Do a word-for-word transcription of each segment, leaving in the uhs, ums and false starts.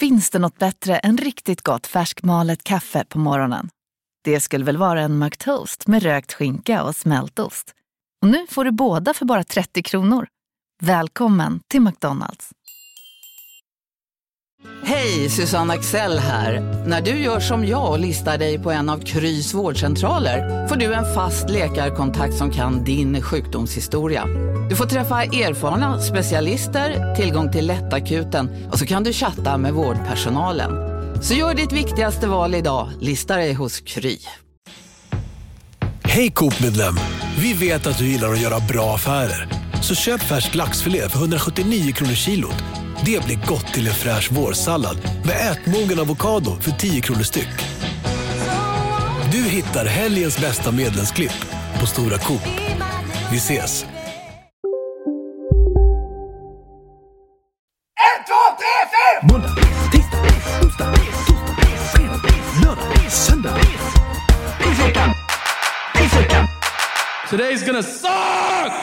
Finns det något bättre än riktigt gott färskmalet kaffe på morgonen? Det skulle väl vara en McToast med rökt skinka och smältost. Och nu får du båda för bara trettio kronor. Välkommen till McDonald's. Hej, Susanne Axel här. När du gör som jag och listar dig på en av Krys vårdcentraler får du en fast läkarkontakt som kan din sjukdomshistoria. Du får träffa erfarna specialister, tillgång till lättakuten och så kan du chatta med vårdpersonalen. Så gör ditt viktigaste val idag, lista dig hos Kry. Hej Coop-medlem, vi vet att du gillar att göra bra affärer. Så köp färsk laxfilé för hundrasjuttionio kronor kilot. Det blir gott till en fräsch vårsallad med ätmogen avokado för tio kronor styck. Du hittar helgens bästa medlemsklipp på Stora Coop. Vi ses! ett, två, tre, fyra! Måndag, tisdag, onsdag, torsdag, fredag, lördag, söndag. Pissveckan! Pissveckan! Today's gonna suck!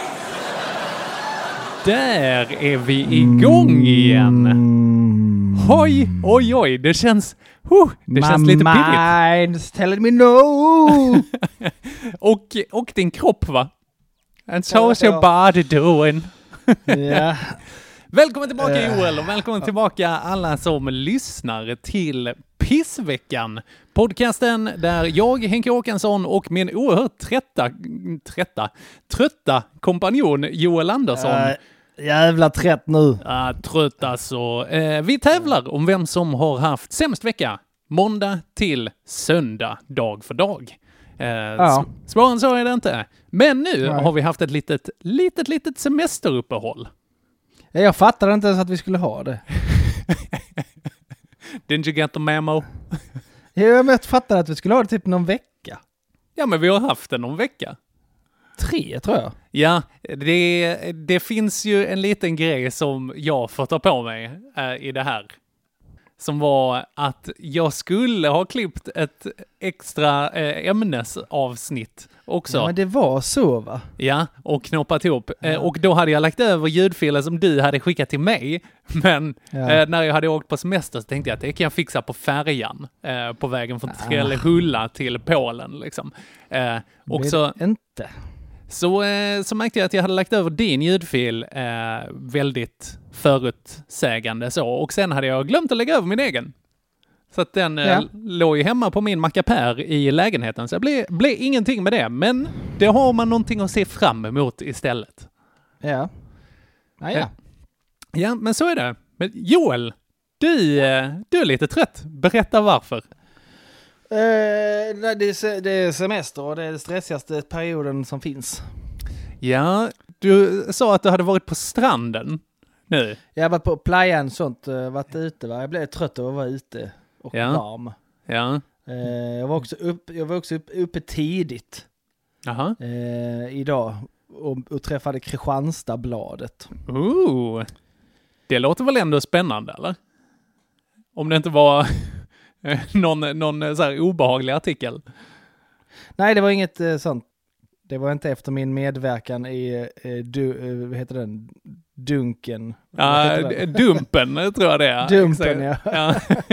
Där är vi igång igen. Oj, oj, oj. Det känns, huh, det känns lite pirrigt. My mind's telling me no. och, och din kropp, va? And so's your body doing. Ja. Välkommen tillbaka Joel och välkommen tillbaka alla som lyssnar till Pissveckan. Podcasten där jag, Henke Håkansson och min oerhört trötta, trötta, trötta kompanjon Joel Andersson. Uh, jävla trött nu. Uh, trött alltså. Uh, vi tävlar om vem som har haft sämst vecka. Måndag till söndag, dag för dag. Uh, ja. Svårare så är det inte. Men nu Nej. har vi haft ett litet, litet, litet semesteruppehåll. Jag fattade inte ens att vi skulle ha det. Didn't you get the memo? Ja, men jag fattade att vi skulle ha det typ någon vecka. Ja, men vi har haft det någon vecka. Tre, tror jag. Ja, det, det finns ju en liten grej som jag får ta på mig äh, i det här. Som var att jag skulle ha klippt ett extra äh, ämnesavsnitt också. Ja, men det var så, va? Ja, och knoppat ihop. Ja. Eh, och då hade jag lagt över ljudfiler som du hade skickat till mig. Men ja. eh, när jag hade åkt på semester så tänkte jag att det kan jag fixa på färjan. Eh, på vägen från Trellehulla till Polen. Liksom. Eh, och så, inte. Så, eh, så märkte jag att jag hade lagt över din ljudfil eh, väldigt förutsägande så. Och sen hade jag glömt att lägga över min egen. Så att den ja. eh, låg ju hemma på min mackapär i lägenheten. Så det blev, blev ingenting med det. Men det har man någonting att se fram emot istället. Ja. Ja, ja. Ja, men så är det. Men Joel, du, eh, du är lite trött. Berätta varför. Uh, det, är, det är semester och det är den stressigaste perioden som finns. Ja, du sa att du hade varit på stranden nu. Jag har varit på playan och sånt, varit ute. Va? Jag blev trött av att vara ute och ja. varm. Ja. Uh, jag var också, upp, jag var också upp, uppe tidigt Aha. Uh, idag och, och träffade Kristianstadsbladet. Ooh. Det låter väl ändå spännande, eller? Om det inte var... någon, någon så här obehaglig artikel. Nej, det var inget eh, sånt. Det var inte efter min medverkan i eh, du, eh, vad heter den? Dunken. Ja, Dumpen tror jag det är. Dumpen, ja. ja.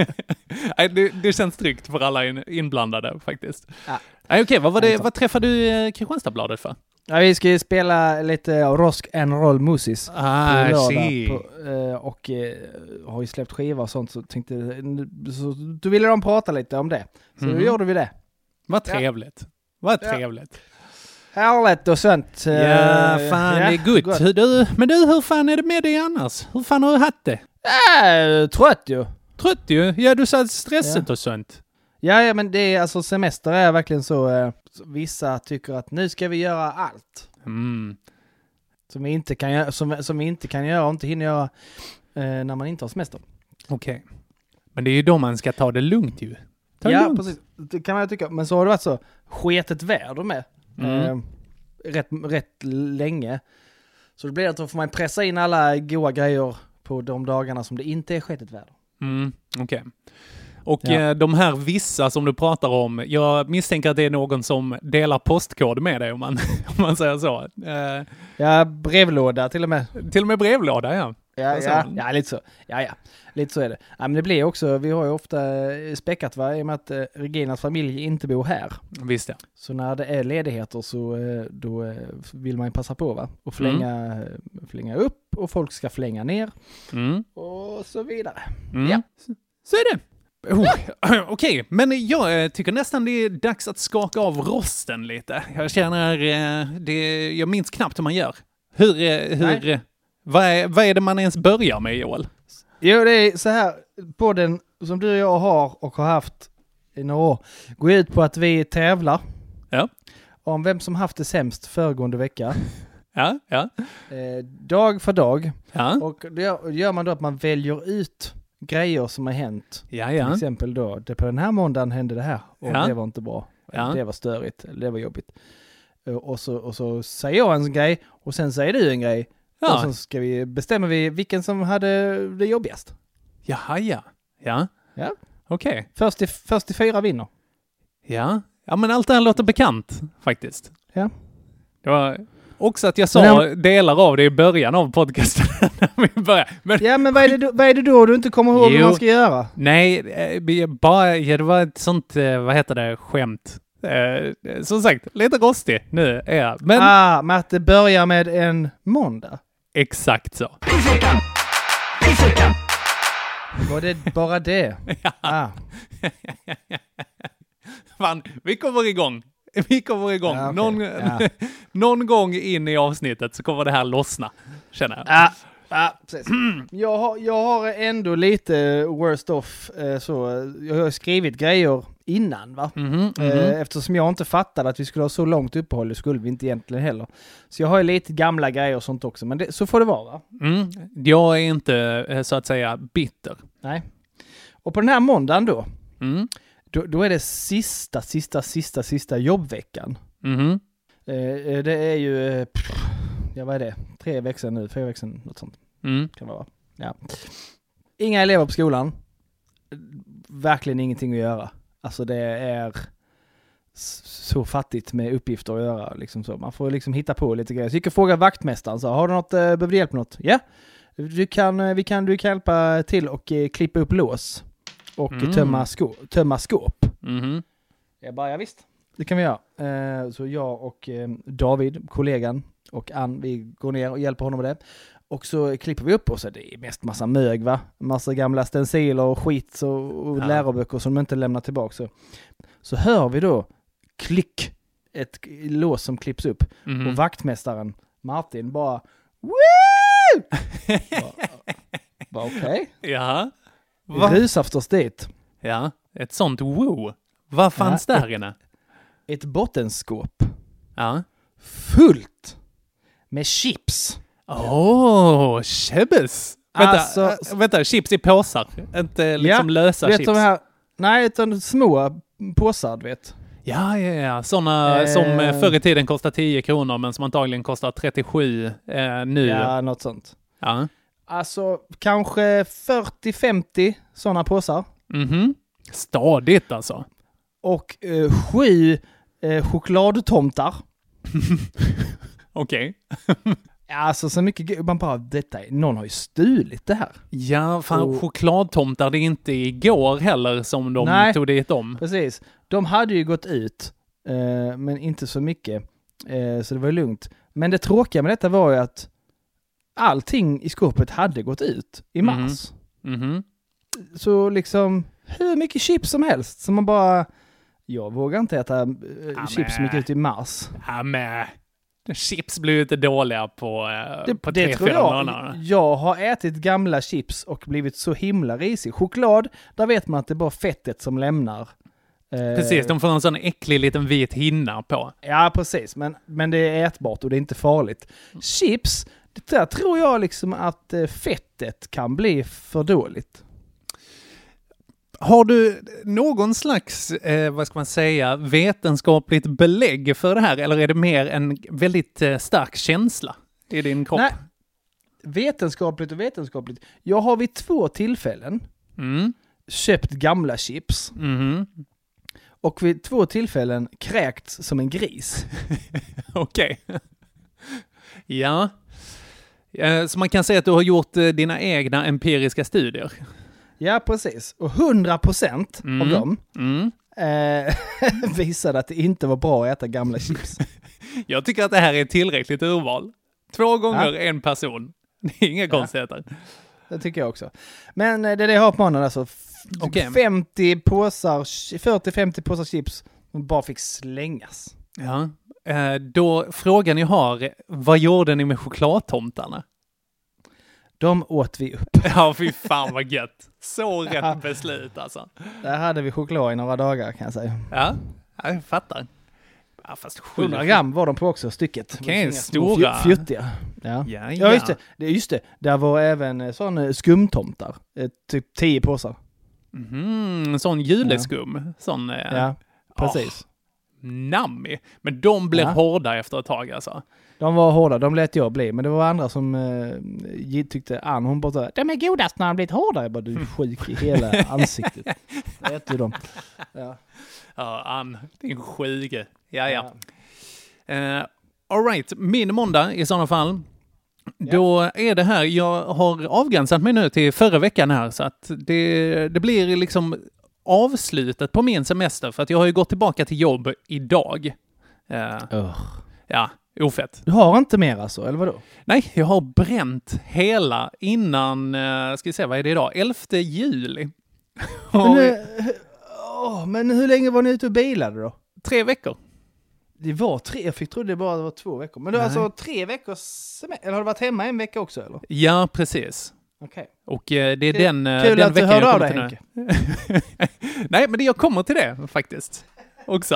det, det känns tryggt för alla in, inblandade faktiskt. Ja. Okej, okay, vad, var det, vad träffade du eh, Kristianstadsbladet för? Ja, vi ska ju spela lite rock and roll musis ah, på lördag på, eh, och eh, har ju släppt skiva och sånt så tänkte så, då ville de prata lite om det. Så mm. då gjorde vi det. Vad trevligt. Ja. Vad trevligt. Ja. Härligt och sånt. Ja, fan ja, det är gott. gott. Du, men du, hur fan är det med dig annars? Hur fan har du haft det? Äh, trött ju. Trött ju? Ja, du sa stresset ja. och sånt. Ja, ja, men det är alltså semester är verkligen så, eh, vissa tycker att nu ska vi göra allt. Mm. Som vi inte kan göra, som, som vi inte kan göra och inte hinner göra eh, när man inte har semester. Okej. Okay. Men det är ju då man ska ta det lugnt ju. Ta ja, lugnt. precis. Det kan man ju tycka. Men så har det varit så sketet väder med. Mm. Eh, rätt, rätt länge. Så det blir att då får man pressa in alla goda grejer på de dagarna som det inte är sketet väder. Mm, okej. Okay. Och ja. eh, de här vissa som du pratar om, jag misstänker att det är någon som delar postkod med dig om man, om man säger så. Eh, ja, brevlåda till och med. Till och med brevlåda, ja. Ja, ja, ja, lite så. Ja, ja. Lite så är det. Ja, men det blir också, vi har ju ofta späckat va, i och med att eh, Reginas familj inte bor här. Visst ja. Så när det är ledigheter så eh, då eh, vill man ju passa på va? Och förlänga, mm. förlänga upp och folk ska förlänga ner. Mm. Och så vidare. Mm. Ja. Så är det. Oh, Okej, okay. Men jag tycker nästan det är dags att skaka av rosten lite. Jag känner, eh, det, jag minns knappt hur man gör. Hur, eh, hur, eh, vad, är, vad är det man ens börjar med, Joel? Jo, det är så här, podden som du och jag har och har haft i några år går ut på att vi tävlar. Ja. Om vem som haft det sämst föregående vecka. Ja, ja. Eh, dag för dag. Ja. Och det gör, gör man då att man väljer ut grejer som har hänt. Ja, ja. Till exempel då, det på den här måndagen hände det här. Och ja. det var inte bra. Ja. Det var störigt. Det var jobbigt. Och så, och så säger jag en grej och sen säger du en grej. Ja. Och så ska vi, bestämmer vi vilken som hade det jobbigast. Jaha, ja. Ja. Ja. Okej. Okay. Först till, först till fyra vinner. Ja. Ja, men allt det här låter bekant faktiskt. Ja. Det var också att jag sa men, delar av det i början av podcasten när vi började. Men, ja, men vad är, det då, vad är det då du inte kommer ihåg jo, vad man ska göra? Nej, bara, ja, det var ett sånt, vad heter det, skämt. Eh, som sagt, lite rostig nu är jag. Men, ah, men att det börjar med en måndag. Exakt så. Var det bara det? Ja. Ah. Fan, vi kommer igång. Vi kommer igång. Ja, okay. någon, ja. någon gång in i avsnittet så kommer det här lossna, känner jag. Ja, ja precis. Jag har, jag har ändå lite worst off. Eh, så. Jag har skrivit grejer innan va? Mm-hmm, mm-hmm. Eh, eftersom jag inte fattade att vi skulle ha så långt uppehåll, det skulle vi inte egentligen heller. Så jag har lite gamla grejer och sånt också, men det, så får det vara va? Mm. Jag är inte så att säga bitter. Nej. Och på den här måndagen då, mm. då, då är det sista, sista, sista, sista jobbveckan. Mm-hmm. Eh, det är ju, pff, ja vad är det? Tre veckor sedan nu, fyra veckor sedan, något sånt. Mm. Kan vara. Ja. Inga elever på skolan. Verkligen ingenting att göra. Alltså det är så fattigt med uppgifter att göra. Liksom så. Man får liksom hitta på lite grejer. Så jag gick och frågade vaktmästaren. Så, har du något, behöver du hjälp med något? Ja. Du kan, vi kan, du kan hjälpa till och eh, klippa upp lås. Och mm. tömma, skå, tömma skåp. Mm. Jag bara, ja visst. Det kan vi göra. Eh, så jag och eh, David, kollegan, och Ann, vi går ner och hjälper honom med det. Och så klipper vi upp och så det är mest massa mög va? Massa gamla stenciler och skit och, och ja. läroböcker som de inte lämnar tillbaka. Så, så hör vi då klick, ett lås som klipps upp. Mm. Och vaktmästaren Martin bara woo! bara, bara okej. Okay. Ja. Vi rusar förstås dit. Ja, ett sånt woo. Vad fanns ja, där inne? Ett, ett bottenskåp. Ja. Fullt med chips. Åh, oh, chips! Vänta, alltså, äh, vänta, chips i påsar. Inte liksom ja, lösa vet chips. De här, nej, utan små påsar, du vet. Ja, ja, ja. Sådana eh, som förr i tiden kostar tio kronor men som antagligen kostar trettiosju eh, nu. Ja, något sånt. Ja. Alltså, kanske fyrtio femtio sådana påsar. Mhm. Stadigt alltså. Och eh, sju eh, chokladtomtar. Okej. Alltså så mycket, man bara, detta, någon har ju stulit det här. Ja, fan och, chokladtomtar, det är inte igår heller som de nej, tog dit om. Precis. De hade ju gått ut, eh, men inte så mycket. Eh, så det var lugnt. Men det tråkiga med detta var ju att allting i skåpet hade gått ut i mars. Mm. Mm-hmm. Så liksom, hur mycket chips som helst. Så man bara, jag vågar inte äta eh, ja, chips som gick ut i mars. Ja, men chips blir ju inte dåliga på, eh, det, på det tre, tror fyra jag. månader. Jag har ätit gamla chips och blivit så himla risig. Choklad, där vet man att det är bara fettet som lämnar. Eh, precis, de får en sån äcklig liten vit hinna på. Ja, precis. Men, men det är ätbart och det är inte farligt. Chips, det där tror jag liksom att eh, fettet kan bli för dåligt. Har du någon slags, eh, vad ska man säga, vetenskapligt belägg för det här? Eller är det mer en väldigt eh, stark känsla i din kropp? Nej, vetenskapligt och vetenskapligt. Jag har vid två tillfällen mm. köpt gamla chips. Mm. Och vid två tillfällen kräkts som en gris. Okej. Okay. Ja. Eh, så man kan säga att du har gjort eh, dina egna empiriska studier. Ja, precis. Och hundra procent Mm. av dem Mm. eh, visade att det inte var bra att äta gamla chips. Jag tycker att det här är ett tillräckligt urval. Två gånger Ja. en person. Det är inga Ja. konstigheter. Det tycker jag också. Men eh, det är det jag har på månaden alltså. F- Okej. femtio påsar, fyrtio till femtio påsar chips som bara fick slängas. Ja. Eh, då frågan jag har, vad gjorde ni med chokladtomtarna? De åt vi upp. Ja, fy fan vad gött. Så rätt Ja. beslut alltså. Där hade vi choklad i några dagar kan jag säga. Ja, jag fattar. Ja, fast hundra gram var de på också, stycket. Okej, Inga små stora. fj- Fjuttiga. Ja. Ja, Ja, ja. just det. det. Just det. Där var även eh, sån eh, skumtomtar. Eh, typ tio påsar. Mm, sån juleskum. Sån, eh, Ja, precis. nammi. Men de blev Ja. hårda efter ett tag alltså. De var hårda, de lät jag bli. Men det var andra som eh, tyckte, Ann, hon bara sa, de är godast när de blivit hårda. Jag bara, du är sjuk i hela ansiktet. Jag äter ju dem. Ja. Ja, Ann, din sjuke. Ja, ja. Uh, all right, min måndag i sådana fall. Då är det här, jag har avgränsat mig nu till förra veckan här, så att det, det blir liksom avslutet på min semester, för att jag har ju gått tillbaka till jobb idag. Uh, Uh. ja, ofett. Du har inte mer alltså, eller vadå? Nej, jag har bränt hela innan, uh, ska vi se, vad är det idag? elfte juli. Men, eh, åh, men hur länge var ni ute och bilade då? Tre veckor. Det var tre, jag fick tro det bara var två veckor. Men det var Nej. alltså tre veckor semester, eller har du varit hemma en vecka också eller? Ja, precis. Okej. Och eh, det är Kul- den, eh, Kul den att du veckan hörde jag av kommer dig, till nu. Nej, men det, jag kommer till det faktiskt också.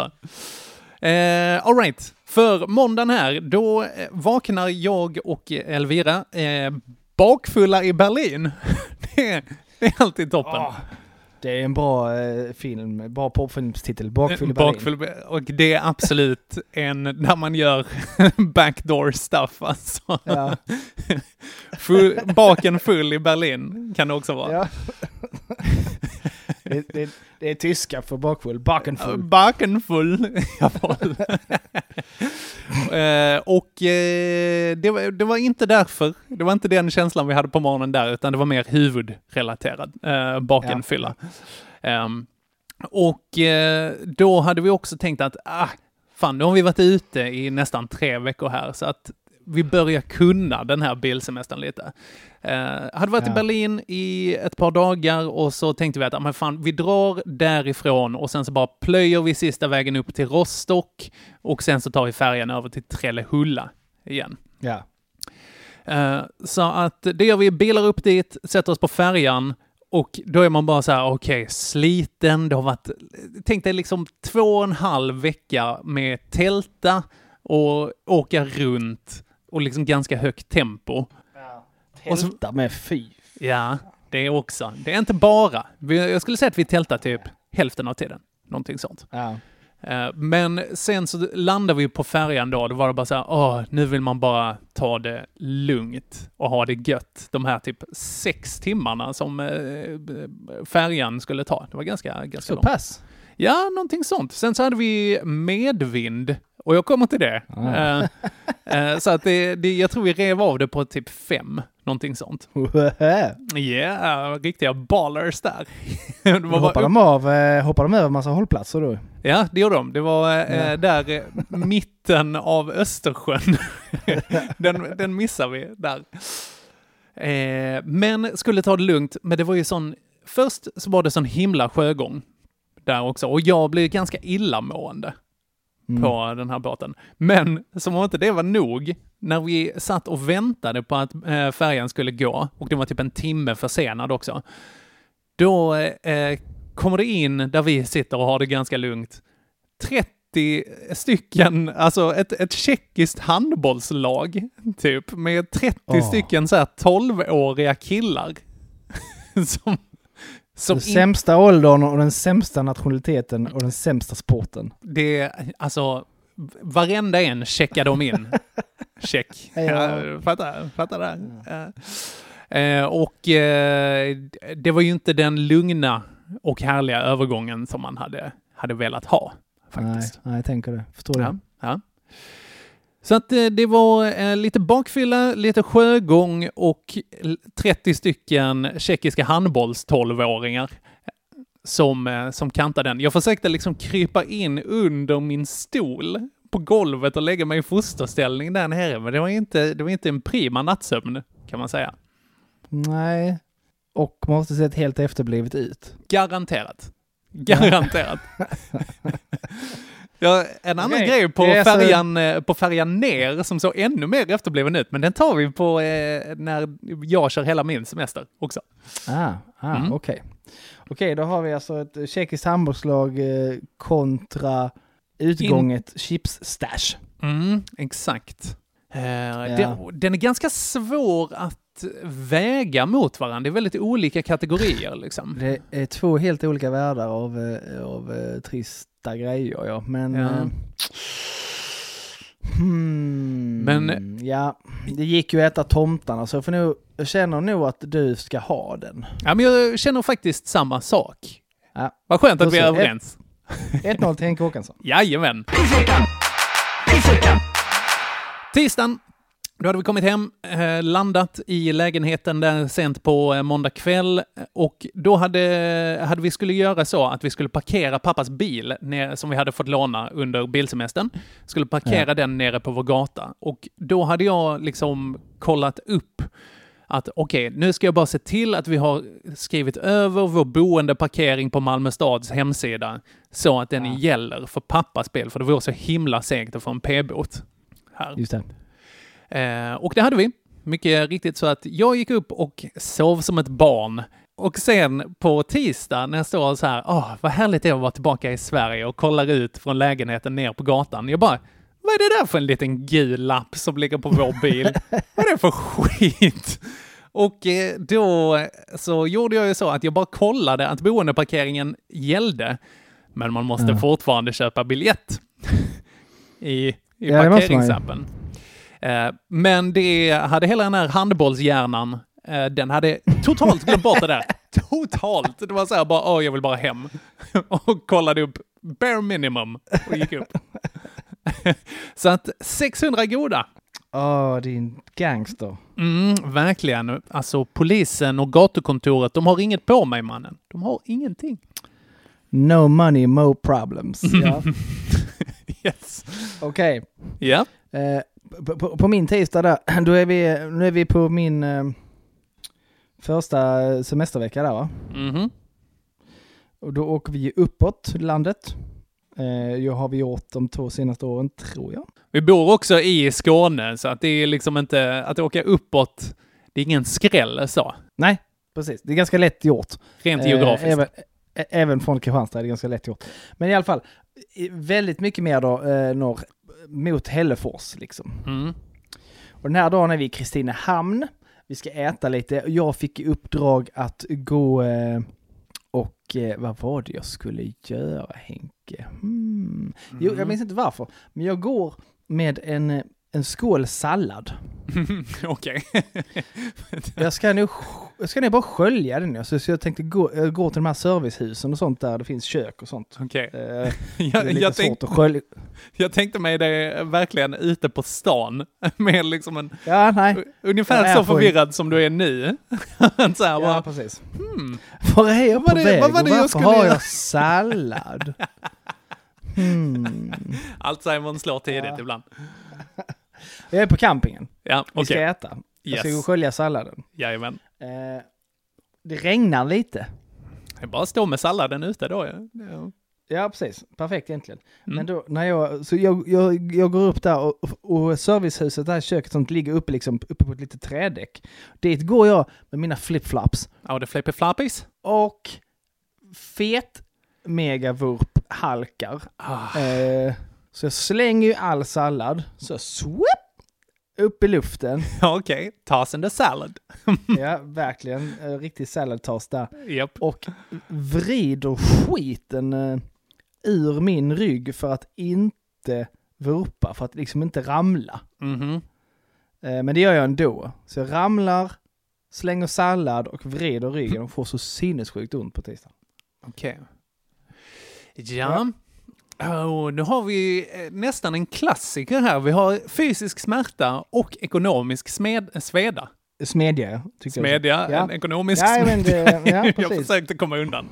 Eh, all right. För måndagen här, då eh, vaknar jag och Elvira eh, bakfulla i Berlin. det, är, det är alltid toppen. Åh, det är en bra eh, film, bra popfilmstitel, Bakfull i Berlin. Bakfull, och det är absolut en där man gör backdoor stuff alltså. Ja. Full, baken full i Berlin kan det också vara. Ja. det, det, det är tyska för bakfull, bakenfull. Bakenfull. Jawohl. eh, och eh, det, var, det var inte därför. Det var inte den känslan vi hade på morgonen där, utan det var mer huvudrelaterad eh, bakenfylla. Ja. Um, och eh, då hade vi också tänkt att ah, fan, nu har vi varit ute i nästan tre veckor här, så att vi börjar kunna den här bilsemestern lite. Uh, hade varit Ja. i Berlin i ett par dagar och så tänkte vi att ah, men fan, vi drar därifrån och sen så bara plöjer vi sista vägen upp till Rostock och sen så tar vi färjan över till Trellehulla igen. Ja. Uh, så att det gör vi, bilar upp dit, sätter oss på färjan och då är man bara så här, okej, okay, sliten, det har varit, tänk dig liksom två och en halv vecka med tälta och åka runt och liksom ganska högt tempo. Tälta med fy. Ja, det är också. Det är inte bara. Jag skulle säga att vi tältar typ hälften av tiden. Någonting sånt. Ja. Men sen så landar vi på färjan då. Då var det bara så här, åh, nu vill man bara ta det lugnt och ha det gött. De här typ sex timmarna som färjan skulle ta. Det var ganska, ganska Så långt. pass. Ja, någonting sånt. Sen så hade vi medvind. Och jag kommer till det. Ah. Uh, uh, så att det, det, jag tror vi rev av det på typ fem. Någonting sånt. Ja, yeah, riktiga ballers där. det var Hoppade bara, de av, eh, hoppade de över en massa hållplatser då? ja, det gjorde de. Det var uh, Ja. där uh, mitten av Östersjön. den, den missar vi där. Uh, men skulle ta det lugnt. Men det var ju sån... Först så var det sån himla sjögång där också. Och jag blev ganska illamående Mm. på den här båten. Men som om inte det var nog, när vi satt och väntade på att eh, färjan skulle gå, och det var typ en timme försenad också, då eh, kommer det in där vi sitter och har det ganska lugnt. trettio stycken, alltså ett, ett tjeckiskt handbollslag typ, med trettio Åh. stycken så här tolvåriga killar. som Som Den in- sämsta åldern och den sämsta nationaliteten och den sämsta sporten. det, alltså, varenda en checkar de in. Check. Ja. Ja, fattar, fattar det. Ja. Eh, och eh, det var ju inte den lugna och härliga övergången som man hade, hade velat ha, faktiskt. Nej, nej, jag tänker det. Förstår Ja, du? ja. Så att eh, det var eh, lite bakfylla, lite sjögång och trettio stycken tjeckiska handbolls-tolvåringar som, eh, som kantade den. Jag försökte liksom krypa in under min stol på golvet och lägga mig i fosterställning där nere, men det var inte, det var inte en prima nattsömn, kan man säga. Nej, och måste sett helt efterblivet ut. Garanterat. Garanterat. Ja, en annan Nej, grej på så... färjan, på färjan ner som så ännu mer efterbliven ut, men den tar vi på eh, när jag kör hela min semester också. Ah, ah Mm. okej. Okay. Okej, okay, då har vi alltså ett tjeckiskt handbollslag eh, kontra utgånget In... chips-stash. Mm, exakt. Eh, ja. den, den är ganska svår att väga mot varandra. Det är väldigt olika kategorier liksom. Det är två helt olika världar av, av uh, trista grejer, ja. Men, ja. Uh, hmm, Men ja, det gick ju att äta tomtarna, så för nu, jag känner nog att du ska ha den. Ja, men jag känner faktiskt samma sak. Ja. Vad skönt att vi är överens. ett noll till Henke Håkansson. Jajamän. Tisdagen. Då hade vi kommit hem, eh, landat i lägenheten där sent på eh, måndag kväll, och då hade, hade vi skulle göra så att vi skulle parkera pappas bil ner, som vi hade fått låna under bilsemestern. Skulle parkera ja. den nere på vår gata, och då hade jag liksom kollat upp att okej, okay, nu ska jag bara se till att vi har skrivit över vår boendeparkering på Malmö stads hemsida så att den ja. gäller för pappas bil, för det var så himla segt att få en p-bot här. Just det. Eh, och det hade vi. Mycket riktigt så att jag gick upp och sov som ett barn. Och sen på tisdag när jag står så här, åh, vad härligt det är att vara tillbaka i Sverige, och kollar ut från lägenheten ner på gatan. Jag bara, vad är det där för en liten gul lapp som ligger på vår bil? Vad är det för skit? Och eh, då så gjorde jag ju så att jag bara kollade att boendeparkeringen gällde. Men man måste ja. fortfarande köpa biljett i, i ja, parkeringsappen. Uh, men det hade hela den här handbollshjärnan, uh, den hade totalt glömt bort det där. Totalt. Det var så här bara, åh, jag vill bara hem. Och kollade upp bare minimum och gick upp. Så att sexhundra goda. Åh, oh, din gangster. Mm, verkligen. Alltså polisen och gatukontoret, de har inget på mig, mannen. De har ingenting. No money, no problems. Ja. Yes. Okej. Okay. Ja. Yeah. Uh, På, på, på min tisdag där, då är vi, nu är vi på min eh, första semestervecka där, va? Mhm. Och då åker vi uppåt landet. Eh, jag har vi gjort de två senaste åren, tror jag. Vi bor också i Skåne, så att det är liksom inte, att åka uppåt, det är ingen skräll så. Nej, precis. Det är ganska lätt gjort. Rent geografiskt. Eh, även, ä, även från Kristianstad är det ganska lätt gjort. Men i alla fall, väldigt mycket mer då eh, norr mot Hällefors liksom. Mm. Och den här dagen är vi i Kristinehamn. Vi ska äta lite. Jag fick i uppdrag att gå eh, och eh, vad var det jag skulle göra, Henke? Hmm. Mm. Jo, jag minns inte varför. Men jag går med en, en skål sallad. Okej. jag ska nu jag ska nu bara skölja den nu. Så, så jag tänkte gå, jag går till de här servicehusen och sånt där det finns kök och sånt. Okej. Eh, jag, det är lite jag, svårt tänk, att skölja. jag tänkte mig det verkligen ute på stan med liksom en ja, nej. ungefär så förvirrad en... som du är nu. Så här, ja, bara, precis. Hmm. Var är jag på vad väg? Vad var det och jag skulle har göra? jag sallad? hmm. Alzheimer slår tidigt ja. ibland. Jag är på campingen. Ja, vi ska okay. äta. Jag yes. ska gå och skölja salladen. Jajamän. Eh, det regnar lite. Det är bara att stå med salladen ute då. Ja, ja. ja precis. Perfekt egentligen. Mm. Men då, när jag, så jag, jag, jag går upp där och, och servicehuset, det här köket som ligger uppe, liksom, uppe på ett litet trädäck. Dit går jag med mina flipflops. Ja, det flippy floppies. Och fet megavurp halkar. Ah. Eh, så jag slänger ju all sallad. Så swoop! Upp i luften. Okej, okay. Toss in the salad. Ja, verkligen. Uh, riktig salad-toss där. Yep. Och vrider skiten uh, ur min rygg för att inte vurpa. För att liksom inte ramla. Mm-hmm. Uh, men det gör jag ändå. Så jag ramlar, slänger sallad och vrider ryggen och får så sinnessjukt ont på tisdagen. Okej. Okay. Ja. Oh, nu har vi nästan en klassiker här. Vi har fysisk smärta och ekonomisk smed- sveda. Smedja, tycker Smedja, jag. Ja. en ekonomisk Ja, men det, ja, jag precis. försökte komma undan.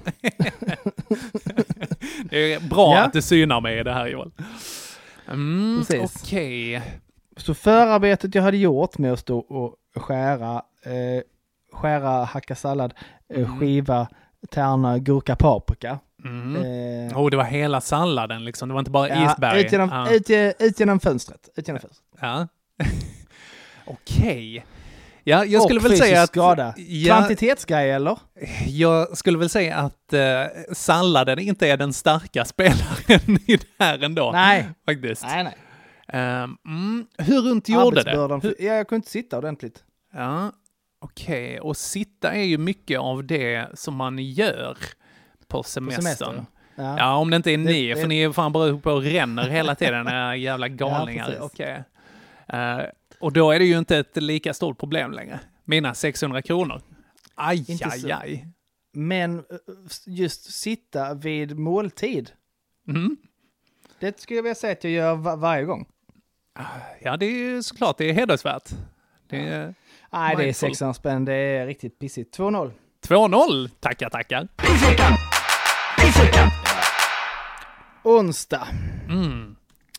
Det är bra Ja. att du synar mig i det här, Joel. Mm, Precis. Okej. Så förarbetet jag hade gjort med att stå och skära, eh, skära, hacka sallad, eh, Mm. skiva, tärna, gurka, paprika. Mm. Eh, Oh, det var hela salladen liksom. Det var inte bara ja, isberg. ut, genom, Ja. ut, ge- ut genom fönstret. Ut genom fönstret. Ja. Okej. Ja, jag skulle och väl fysisk säga att... skada. Ja, Kvantitetsgrej eller? jag skulle väl säga att eh, salladen inte är den starka spelaren i det här ändå. Nej. Faktiskt. Nej, nej. Um, mm, hur runt gjorde det? Arbetsbördan. Hur, Ja, jag kunde inte sitta ordentligt. ja, okej. Och sitta är ju mycket av det som man gör på På semestern. semester. Ja. Ja, om det inte är ni, Det- det- för ni är fan bara uppe och ränner hela tiden, era jävla galningar. precis. Okej. Eh, och då är det ju inte ett lika stort problem längre. Mina sexhundra kronor. Aj, Inte aj, så. aj. Men eh, just sitta vid måltid. Mm. Det skulle jag vilja säga att jag gör va- varje gång. Ja, det är ju såklart, det är hedersvärt. Det är Nej, det är Mindful. sexhundra spänn. Det är riktigt pissigt. två noll. två noll. Tackar, tackar. Pissveckan! Pissveckan! Onsdag. Mm.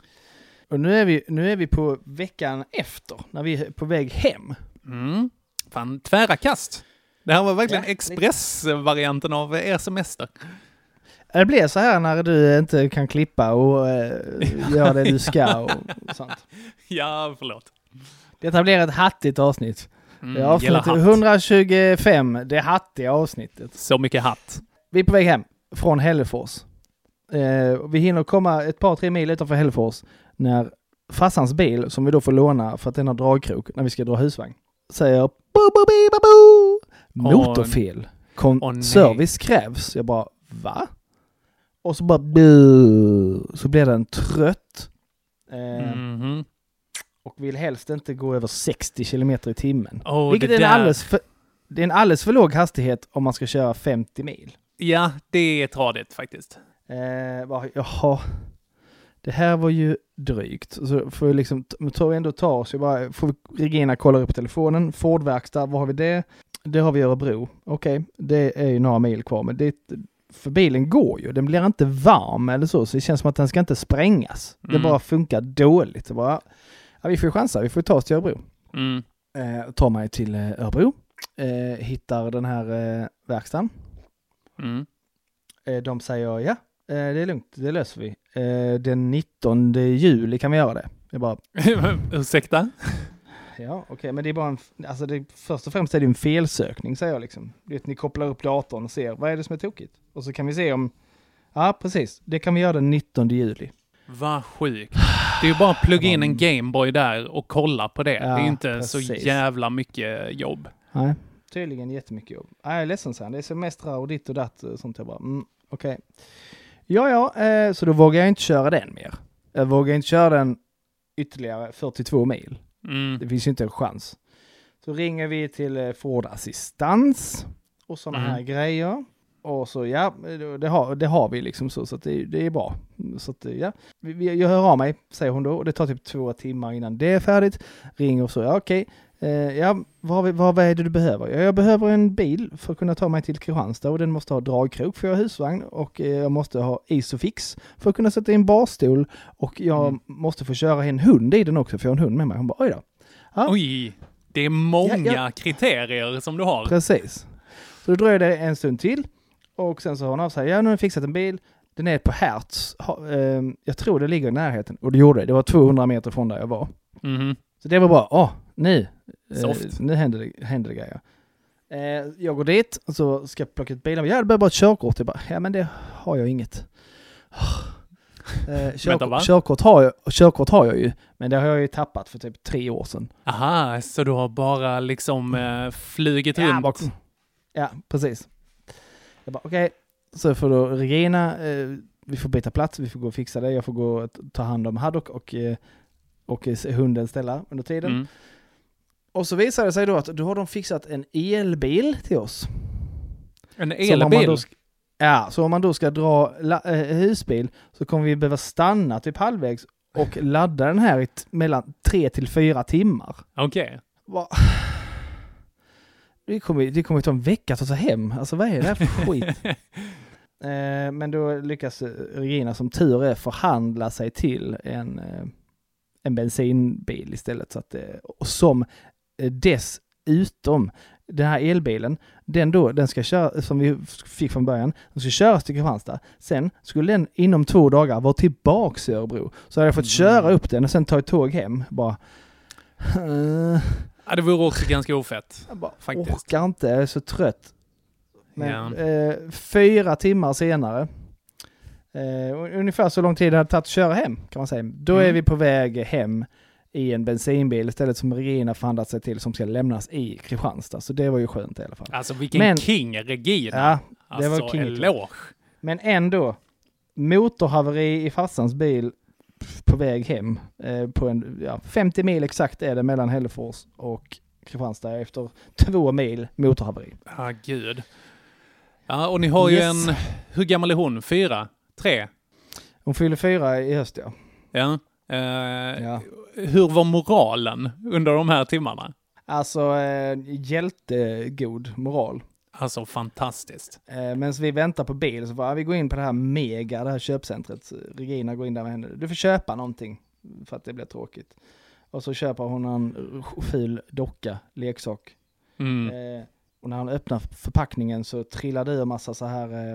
Och nu är, vi, nu är vi på veckan efter, när vi är på väg hem. Mm. Fan, tvära kast. Det här var verkligen Ja, expressvarianten av er semester. Det blir så här när du inte kan klippa och eh, göra det du ska och sånt. Ja, förlåt. Detta blir ett hattigt avsnitt. Mm, Det är avsnitt gillar hatt. etthundratjugofem, det hattiga avsnittet. Så mycket hatt. Vi är på väg hem från Hällefors. Eh, vi hinner komma ett par, tre mil utanför Hällefors när farsans bil, som vi då får låna för att den har dragkrok när vi ska dra husvagn, säger bo, bo, bi, ba, bo. Motorfel. Kon- Åh, nej. service krävs. Jag bara, va? Och så bara bu, så blir den trött. Eh, Mhm. och vill helst inte gå över sextio kilometer i timmen. Oh, Vilket det är en där- alldeles för, det är en alldeles för låg hastighet om man ska köra femtio mil. Ja, det är tradigt faktiskt. Eh, bara, jaha, det här var ju drygt. Så får vi liksom, tar vi ändå ta oss, jag bara, får vi Regina kolla upp på telefonen, Fordverkstad, var har vi det? Det har vi i Örebro. Okej, okay, det är ju några mil kvar, men det, för bilen går ju, den blir inte varm eller så, så det känns som att den ska inte sprängas. Mm. Det bara funkar dåligt. Det bara, ja, vi får chansa, vi får ta oss till Örebro. Mm. Eh, tar mig till eh, Örebro, eh, hittar den här eh, verkstaden. Mm. Eh, de säger, ja, eh, det är lugnt, det löser vi. Eh, den nittonde juli kan vi göra det. Jag bara, Ursäkta? ja, okej, okay, men det är bara en, alltså det, först och främst är det en felsökning, säger jag liksom. Det är att ni kopplar upp datorn och ser, vad är det som är tokigt? Och så kan vi se om, ja precis, det kan vi göra den nittonde juli. Vad sjukt. Det är ju bara att plugga in en Gameboy där och kolla på det. Ja, det är ju inte precis. så jävla mycket jobb. Nej, tydligen jättemycket jobb. Nej, jag är ledsen sen, det är semestrar och ditt och datt och sånt. Jag bara, mm, okej. Okay. Ja, ja, eh, så då vågar jag inte köra den mer. Jag vågar inte köra den ytterligare fyrtiotvå mil. Mm. Det finns ju inte en chans. Så ringer vi till eh, Ford Assistans och sådana Mm. här grejer. Och så ja, det har, det har vi liksom så, så att det, det är bra. Så att ja, vi, vi, jag hör av mig, säger hon då. Och det tar typ två timmar innan det är färdigt. Ringer och så, ja okej. Eh, ja, vad, vad, vad är det du behöver? Ja, jag behöver en bil för att kunna ta mig till Kristianstad. Och den måste ha dragkrok för jag har husvagn. Och eh, jag måste ha Isofix för att kunna sätta in barstol. Och jag Mm. måste få köra en hund i den också för jag har en hund med mig. Hon bara, oj då. Ja. Oj, det är många Ja, ja. kriterier som du har. Precis. Så då dröjer det en stund till. Och sen så har hon av sig, ja nu har jag fixat en bil. Den är på Hertz. Ha, eh, jag tror det ligger i närheten. Och det gjorde det. Det var tvåhundra meter från där jag var. Mhm. Så det var bara, åh, nu. Eh, Soft. nu händer det, händer det grejer. Eh, jag går dit och så ska jag plocka ut bilen. Ja, det behöver bara ett körkort. Jag bara, ja men det har jag inget. Eh, Vänta, va? körkort, körkort, har jag, körkort har jag ju. Men det har jag ju tappat för typ tre år sedan. Aha, så du har bara liksom eh, flugit Ja, runt? bak- ja, precis. Jag bara, okej. Så får då Regina, eh, vi får byta plats, vi får gå och fixa det. Jag får gå och ta hand om Haddock och, eh, och hunden Stella under tiden. Mm. Och så visar det sig då att då har de fixat en elbil till oss. En Som har man elbil? då sk- Ja, så om man då ska dra la- äh, husbil så kommer vi behöva stanna typ halvvägs och ladda den här i t- mellan tre till fyra timmar. Okej. Okay. Va? Det kommer, det kommer ta en vecka att ta sig hem. Alltså vad är det här för skit? eh, men då lyckas Regina som tur är förhandla sig till en, eh, en bensinbil istället. Så att, eh, och som eh, dessutom, den här elbilen, den då, den ska köra, som vi fick från början, den ska köras till Kristianstad. Sen skulle den inom två dagar vara tillbaks i Örebro. Så hade jag fått köra upp den och sen ta ett tåg hem. Bara... Uh, ja, det vore också ganska ofett. Jag bara faktiskt. orkar inte, jag är så trött. Men ja. eh, fyra timmar senare, eh, ungefär så lång tid det hade tagit att köra hem, kan man säga. Då mm. är vi på väg hem i en bensinbil istället som Regina förhandlat sig till som ska lämnas i Kristianstad. Så det var ju skönt i alla fall. Alltså vilken Men, king Regina. Ja, det alltså, var king. eloge. Men ändå, motorhaveri i farsans bil på väg hem. Eh, på en, ja, femtio mil exakt är det mellan Hällefors och Kristianstad efter två mil motorhaveri. Ja, ah, gud. Ja, och ni har yes. ju en... Hur gammal är hon? Fyra? Tre? Hon fyller fyra i höst, ja. Ja. Eh, ja. Hur var moralen under de här timmarna? Alltså, eh, hjältegod moral. Alltså, fantastiskt. Eh, Medan vi väntar på bil så bara, vi går in på det här mega, det här köpcentret. Regina går in där med henne. Du får köpa någonting för att det blir tråkigt. Och så köper hon en ful docka, leksak. Mm. Eh, och när hon öppnar förpackningen så trillar det ur massa så här... Eh,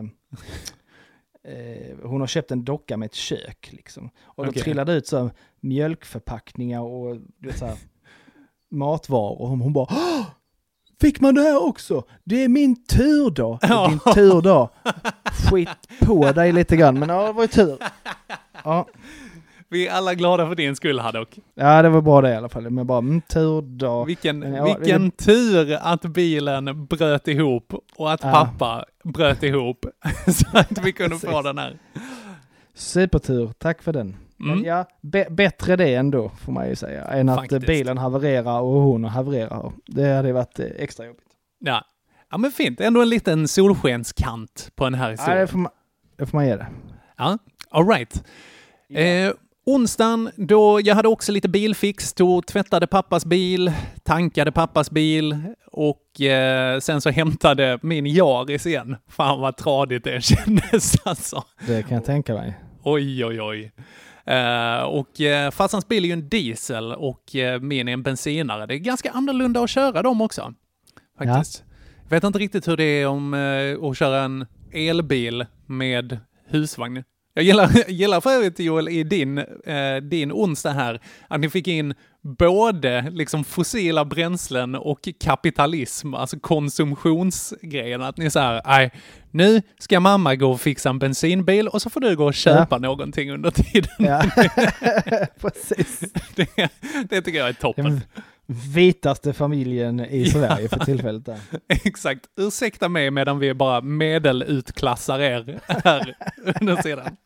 eh, hon har köpt en docka med ett kök liksom. Och då okay. trillar det ut så mjölkförpackningar och du vet, så här, matvaror. Och hon, hon bara... Åh! Fick man det här också? Det är min tur då. Det är din tur då. Skit på dig lite grann. Men ja, det var ju tur. Ja. Vi är alla glada för din skull, Haddock. Ja, det var bra det i alla fall. Men bara, mm, tur då. Vilken, men, ja, vilken det... tur att bilen bröt ihop och att ja. pappa bröt ihop så att vi kunde få den här. Supertur. Tack för den. Mm. Men ja, be- bättre det ändå, får man ju säga, än att Faktiskt. bilen havererar och hon havererar. Det hade varit eh, extra jobbigt. Ja. Ja, men fint. Ändå en liten solskenskant på den här historien. Ja, det får man, det får man ge det. Ja, all right. Ja. Eh, onsdagen, då jag hade också lite bilfix, då tvättade pappas bil, tankade pappas bil och eh, sen så hämtade min Yaris igen. Fan vad tradigt det kändes alltså. Det kan jag tänka mig. Oj, oj, oj. Uh, och uh, farsans bil är ju en diesel och uh, min är en bensinare. Det är ganska annorlunda att köra dem också. Faktiskt. Ja. Jag vet inte riktigt hur det är om uh, att köra en elbil med husvagn. Jag gillar, jag gillar för övrigt, Joel, i din, uh, din onsdag här att ni fick in både liksom fossila bränslen och kapitalism, alltså konsumtionsgrejen. Att ni säger, nej, nu ska mamma gå och fixa en bensinbil och så får du gå och köpa ja. någonting under tiden. Ja, precis. Det, det tycker jag är toppen. Den vitaste familjen i Sverige ja. för tillfället. Där. Exakt. Ursäkta mig medan vi bara medelutklassar er här under sidan.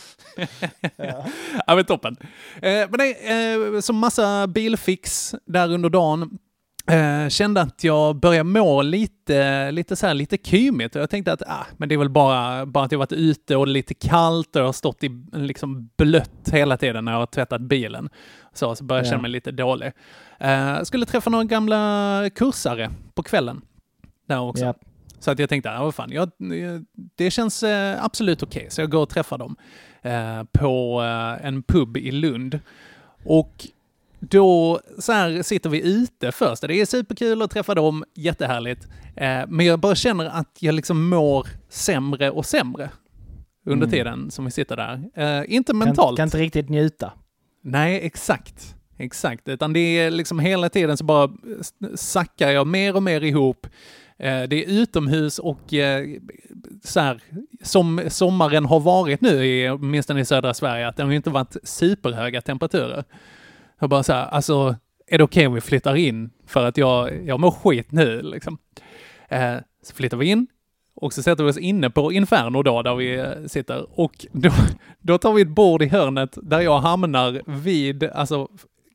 Ja. Ja, men toppen. Eh, men nej, eh, som massa bilfix där under dagen. Eh, kände att jag började må lite, lite så här, lite kymigt. Och jag tänkte att ah, men det är väl bara, bara att jag varit ute och lite kallt och jag har stått i liksom blött hela tiden när jag har tvättat bilen. Så, så började jag ja. känna mig lite dålig. Eh, skulle träffa några gamla kursare på kvällen. Där också. Ja. Så att jag tänkte, ja, vad fan, jag, det känns eh, absolut okej. Okay. Så jag går och träffar dem eh, på eh, en pub i Lund. Och då så här sitter vi ute först. Det är superkul att träffa dem, jättehärligt. Eh, men jag bara känner att jag liksom mår sämre och sämre under mm. tiden som vi sitter där. Eh, inte mentalt. Kan, kan inte riktigt njuta. Nej, exakt. Exakt. Utan det är liksom hela tiden så bara sackar jag mer och mer ihop. Eh, det är utomhus och eh, så här, som sommaren har varit nu, i, åtminstone i södra Sverige, att det har inte varit superhöga temperaturer. Jag bara så här, alltså, är det okej okay om vi flyttar in? För att jag, jag mår skit nu, liksom. Eh, så flyttar vi in och så sätter vi oss inne på Inferno då, där vi eh, sitter. Och då, då tar vi ett bord i hörnet där jag hamnar vid, alltså,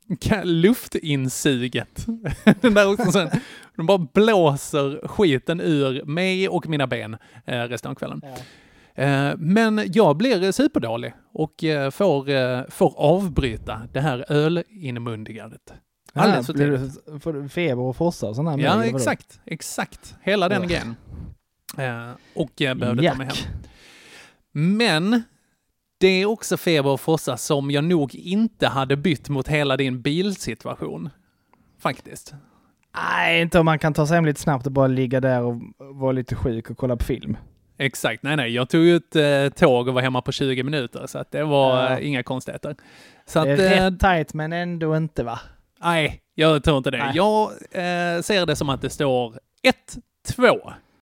luftinsuget. Den där också sen, de bara blåser skiten ur mig och mina ben eh, resten av kvällen. Ja. Eh, men jag blir superdålig och eh, får, eh, får avbryta det här ölinmundigandet. Ja, blir du, får du feber och frossa och sådana här? Ja, exakt. Exakt. Hela den ja. grejen. Eh, och jag behövde Jack. ta mig hem. Men det är också feber och frossa som jag nog inte hade bytt mot hela din bilsituation. Faktiskt. Nej, inte om man kan ta sig hem lite snabbt och bara ligga där och vara lite sjuk och kolla på film. Exakt. Nej, nej. Jag tog ut eh, tåg och var hemma på tjugo minuter. Så att det var ja. eh, inga konstigheter. Så det är att, rätt eh, tajt men ändå inte, va? Nej, jag tror inte det. Nej. Jag eh, ser det som att det står ett två.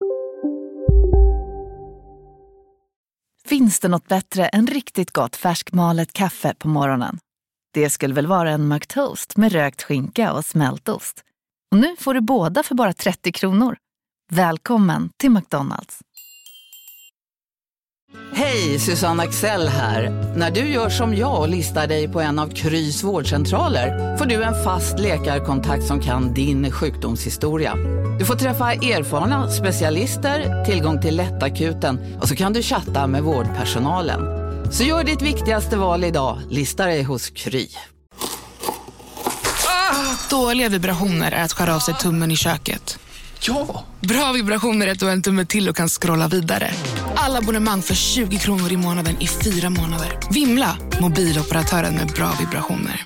Finns det något bättre än riktigt gott färskmalet kaffe på morgonen? Det skulle väl vara en McToast med rökt skinka och smältost. Och nu får du båda för bara trettio kronor. Välkommen till McDonald's. Hej, Susanne Axel här. När du gör som jag och listar dig på en av Krys vårdcentraler får du en fast läkarkontakt som kan din sjukdomshistoria. Du får träffa erfarna specialister, tillgång till lättakuten och så kan du chatta med vårdpersonalen. Så gör ditt viktigaste val idag, listar dig hos Kry. Ah, dåliga vibrationer är att skära av sig tummen i köket. Ja! Bra vibrationer är att du har en tumme till och kan scrolla vidare. Alla abonnemang för tjugo kronor i månaden i fyra månader. Vimla, mobiloperatören med bra vibrationer.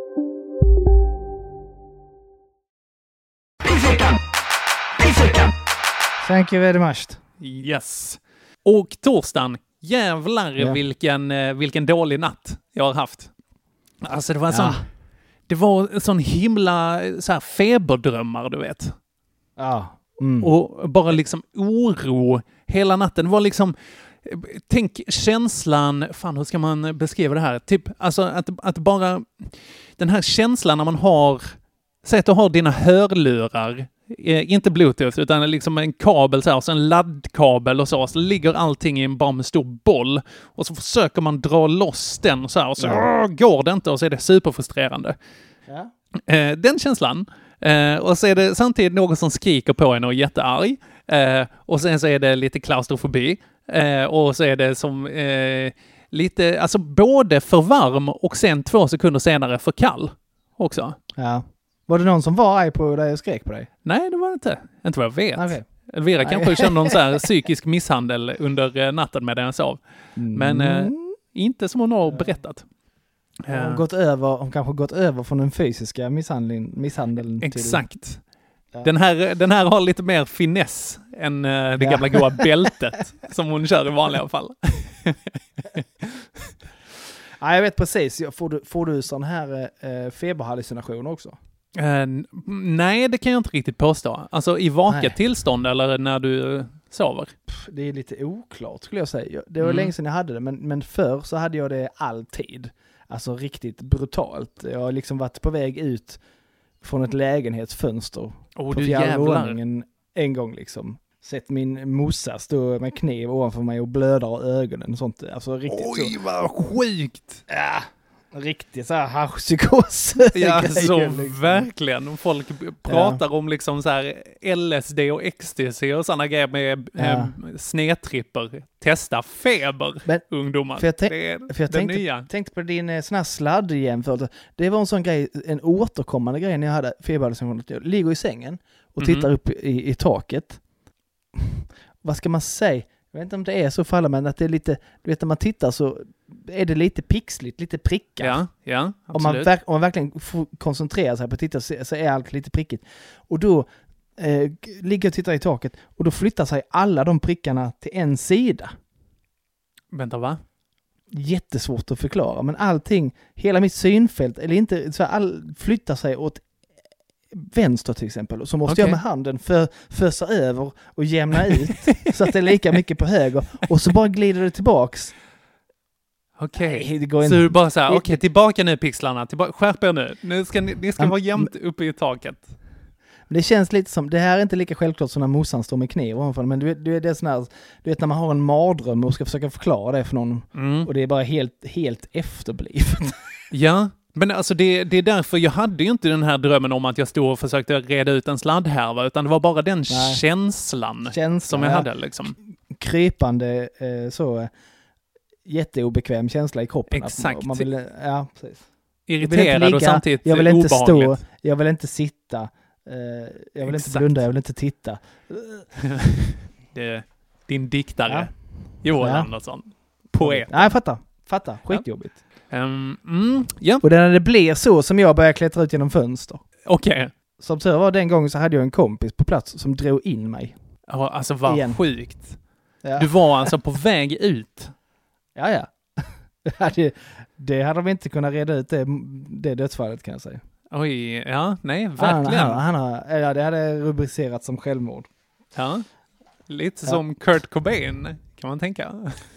Thank you very much. Yes. Och torsdagen, jävlar yeah. vilken, vilken dålig natt jag har haft. Alltså det var en ja. sån, det var en sån himla så här feberdrömmar, du vet. Ja. Mm. Och bara liksom oro hela natten. Det var liksom, tänk känslan, fan hur ska man beskriva det här? Typ, alltså att, att bara, den här känslan när man har, säg att du har dina hörlurar, eh, inte Bluetooth utan liksom en kabel så här, och så en laddkabel och så, så ligger allting i en, bara en stor boll och så försöker man dra loss den så här, och så ja. åh, går det inte och så är det superfrustrerande. Ja. Eh, den känslan. Eh, och så är det samtidigt någon som skriker på en och är jättearg. Eh, och sen så är det lite klaustrofobi. Eh, och så är det som eh, lite, alltså både för varm och sen två sekunder senare för kall också. Ja. Var det någon som var arg på dig och skrek på dig? Nej, det var det inte. Inte vad jag vet. Okay. Elvira Nej. kanske kände någon så här psykisk misshandel under eh, natten medan jag sov. Mm. Men eh, inte som hon har berättat. Hon har gått över, hon kanske gått över från den fysiska misshandeln, misshandeln till... Exakt. Ja. Den, här, den här har lite mer finess än uh, det ja. gamla goa bältet som hon kör i vanliga fall. Ja, jag vet precis. Får du, får du sån här uh, feberhallucination också? Uh, nej, det kan jag inte riktigt påstå. Alltså i vaket tillstånd eller när du uh, sover? Pff, det är lite oklart skulle jag säga. Det var mm. länge sedan jag hade det, men, men förr så hade jag det alltid. Alltså riktigt brutalt. Jag har liksom varit på väg ut från ett lägenhetsfönster oh, på fjärde våningen en gång liksom. Sett min morsa stå med kniv ovanför mig och blöda av ögonen och sånt. Alltså riktigt Oj, så. vad sjukt! Ja, riktigt så här haschpsykos. Ja, så liksom. Verkligen. Folk pratar ja. om liksom så här L S D och ecstasy och sådana grejer med ja. eh, snedtripper. Testa feber, men, ungdomar. För jag, tänk, det är för jag tänkte, nya. tänkte på din eh, sån här sladdjämförelse. Det var en sån grej, en återkommande grej när jag hade feberhallucination. Jag ligger i sängen och mm-hmm. tittar upp i, i taket. Vad ska man säga? Jag vet inte om det är så för alla, men att det är lite, du vet när man tittar så är det lite pixligt, lite prickar. Ja, ja, absolut. Om man, verk, om man verkligen får koncentrera sig på att titta så, så är allt lite prickigt. Och då eh, ligger jag och tittar i taket och då flyttar sig alla de prickarna till en sida. Vänta, va? Jättesvårt att förklara, men allting, hela mitt synfält, eller inte, så all, flyttar sig åt vänster till exempel. Och så måste okay. jag med handen för, fösa över och jämna ut så att det är lika mycket på höger. Och så bara glider det tillbaks. Okej, okay. Så du bara så här, okej, okay, tillbaka nu pixlarna, tillbaka, skärp er nu. Nu ska ni, ni ska um, vara jämnt uppe i taket. Det känns lite som, det här är inte lika självklart som när morsan står med kniv ovanför, men du, du, det är sån här, du vet när man har en mardröm och ska försöka förklara det för någon mm. och det är bara helt, helt efterblivet. Ja, Men alltså det, det är därför jag hade ju inte den här drömmen om att jag stod och försökte reda ut en sladdhärva, utan det var bara den Nej. känslan Känslan, som jag ja. hade liksom. Krypande, eh, så eh, jätteobekväm känsla i kroppen. Att Exakt. Man, man vill, ja, precis. Irriterad ligga, och samtidigt jag vill inte obehagligt. stå, jag vill inte sitta, eh, jag vill Exakt. inte blunda, jag vill inte titta. det, din diktare, Ja. Johan Ja. Andersson. Poet. Nej, jag fattar. Fattar. Skitjobbigt. Um, mm, ja, Och när det blir så som jag börjar klättra ut genom fönster. okej. Som tur var den gången så hade jag en kompis på plats som drog in mig. Ja, alltså vad Igen. sjukt. Ja, Du var alltså på väg ut. ja. ja. det, det hade de inte kunnat reda ut det, det dödsfallet kan jag säga. Oj, ja, nej, Han, verkligen. han, han har, ja, det hade rubricerats som självmord. Ja. Lite Ja. som Kurt Cobain, kan man tänka.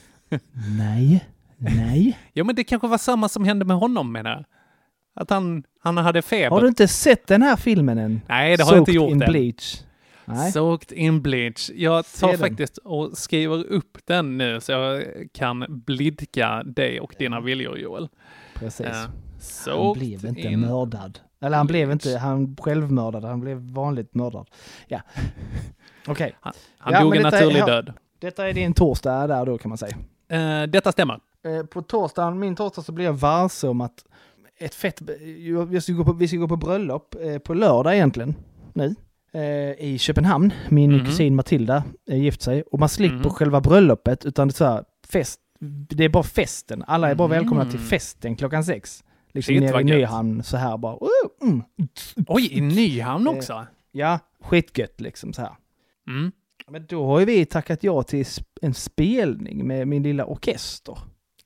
Nej, nej. Jo, men det kanske var samma som hände med honom, menar jag. Att han, han hade feber. Har du inte sett den här filmen än? Nej, det har jag inte gjort in än. Bleach. Nej. Soaked in bleach. Jag Se tar den. faktiskt och skriver upp den nu så jag kan blidka dig och dina viljor, Joel. Precis. Uh, Han soaked blev inte in... mördad. Eller han blev inte, han självmördad, han blev vanligt mördad. Ja. Okej. Han, han Ja, dog men en detta är- naturlig ja. död. Detta är din torsdag där då kan man säga. Uh, detta stämmer. Eh, på torsdagen, min torsdag, så blir jag varse om att ett fett, vi ska gå på, vi ska gå på bröllop eh, på lördag egentligen, nu, eh, i Köpenhamn. Min Mhm. kusin Matilda är gift sig och man slipper Mhm. själva bröllopet, utan det är så här, fest, det är bara festen. Alla är bara Mhm. välkomna till festen klockan sex. Liksom Shit, nere vad i gött. Nyhamn så här bara. Oh, mm. Oj, i Nyhamn Eh, också? Ja, skitgött liksom så här. Mm. Men då har ju vi tackat ja till sp- en spelning med min lilla orkester.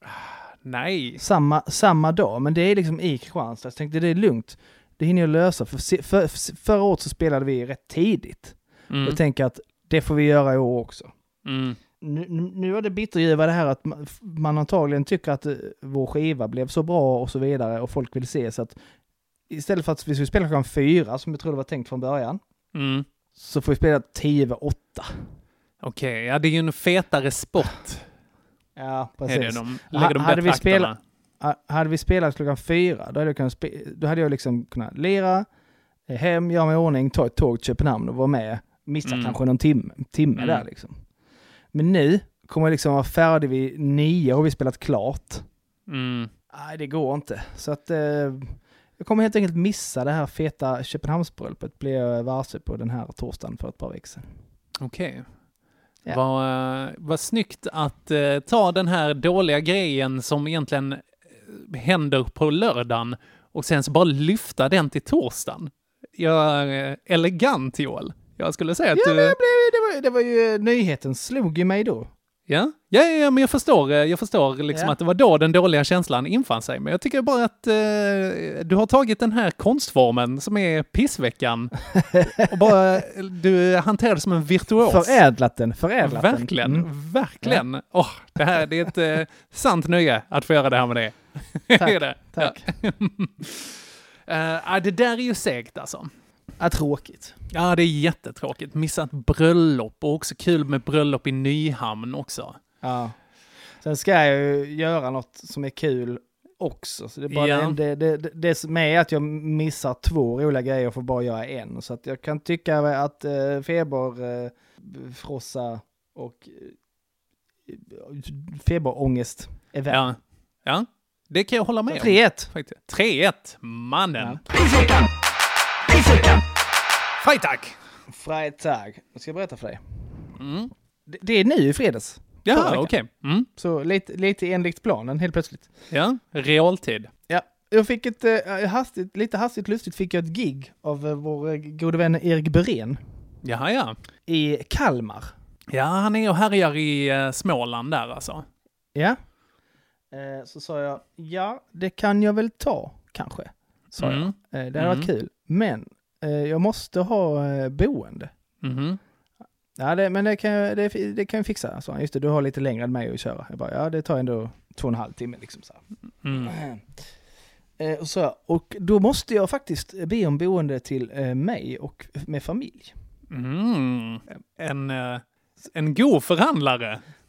Nej. Samma, samma dag, men det är liksom i Kristianstad. Jag tänkte det är lugnt. Det hinner jag lösa. För, se- för, för, förra året så spelade vi rätt tidigt. Mm. Jag tänker att det får vi göra i år också. Mm. Nu, nu nu är det bitterljuva det här att man, man antagligen tycker att eh, vår skiva blev så bra och så vidare och folk vill se, så att istället för att vi skulle spela klockan fyra som jag tror det var tänkt från början, Mm. så får vi spela tio över åtta. Okej, ja det är ju en fetare sport. Ja, Är det precis. de, lägger de hade vi bättre spelat- akterna. Ha- Hade vi spelat klockan fyra, då hade jag, kunnat spe- då hade jag liksom kunnat lira eh, hem, göra mig i ordning, ta ett tåg till Köpenhamn och vara med. Missa Mm. kanske någon timme, timme Mm. där liksom. Men nu kommer jag liksom vara färdig vid nio och vi spelat klart. Mm. Nej, det går inte. Så att eh, jag kommer helt enkelt missa det här feta Köpenhamnsbröllopet, blev jag varse på den här torsdagen för ett par veckor sedan. Okej. Ja. Vad, vad snyggt att eh, ta den här dåliga grejen som egentligen eh, händer på lördagen och sen så bara lyfta den till torsdagen. Jag är eh, elegant, Joel. Jag skulle säga att Ja, du... men jag blev, det, var, det var ju nyheten slog ju mig då. Ja, ja, ja, men jag förstår, eh, jag förstår liksom Ja. att det var då den dåliga känslan infann sig. Men jag tycker bara att eh, du har tagit den här konstformen som är pissveckan och bara du hanterar det som en virtuos. Förädlat den, förädlat den. Verkligen, Mm. verkligen. Åh, det här det är ett eh, sant nöje att få göra det här med dig. Tack, är det? tack. Ja. uh, det där är ju segt alltså. Ja, tråkigt. Ja, det är jättetråkigt. Missat bröllop och också kul med bröllop i Nyhamn också. Ja. Sen ska jag ju göra något som är kul också. Så det, är bara Ja. det, det, det, det som är att jag missar två roliga grejer och får bara göra en. Så att jag kan tycka att eh, feber, eh, frossa och eh, feberångest är värt. Ja. ja, det kan jag hålla med om. tre ett. Faktiskt. tre ett, mannen. Pissveckan! Pissveckan! Freitag! Freitag. Jag ska berätta för dig. Mm. Det, det är nu i fredags. Förra Ja, veckan. okej. Mm. Så lite, lite enligt planen helt plötsligt. Ja, realtid. Ja, jag fick ett eh, hastigt, lite hastigt lustigt fick jag ett gig av eh, vår eh, gode vän Erik Berén Jaha, ja. i Kalmar. Ja, han är och härjar i uh, Småland där alltså. Ja. Eh, så sa jag, ja, det kan jag väl ta, kanske. Sa Mm. jag. Eh, det hade varit Mm. kul. Men eh, jag måste ha eh, boende. Mhm. Ja, det, men det kan, jag- det, det kan jag fixa. Så, just det, du har lite längre än mig att köra. Jag bara, ja, det tar ändå två och en halv timme liksom så här. Mm. Eh, och, så, och då måste jag faktiskt be om boende till eh, mig och med familj. Mm. En, eh, en god förhandlare.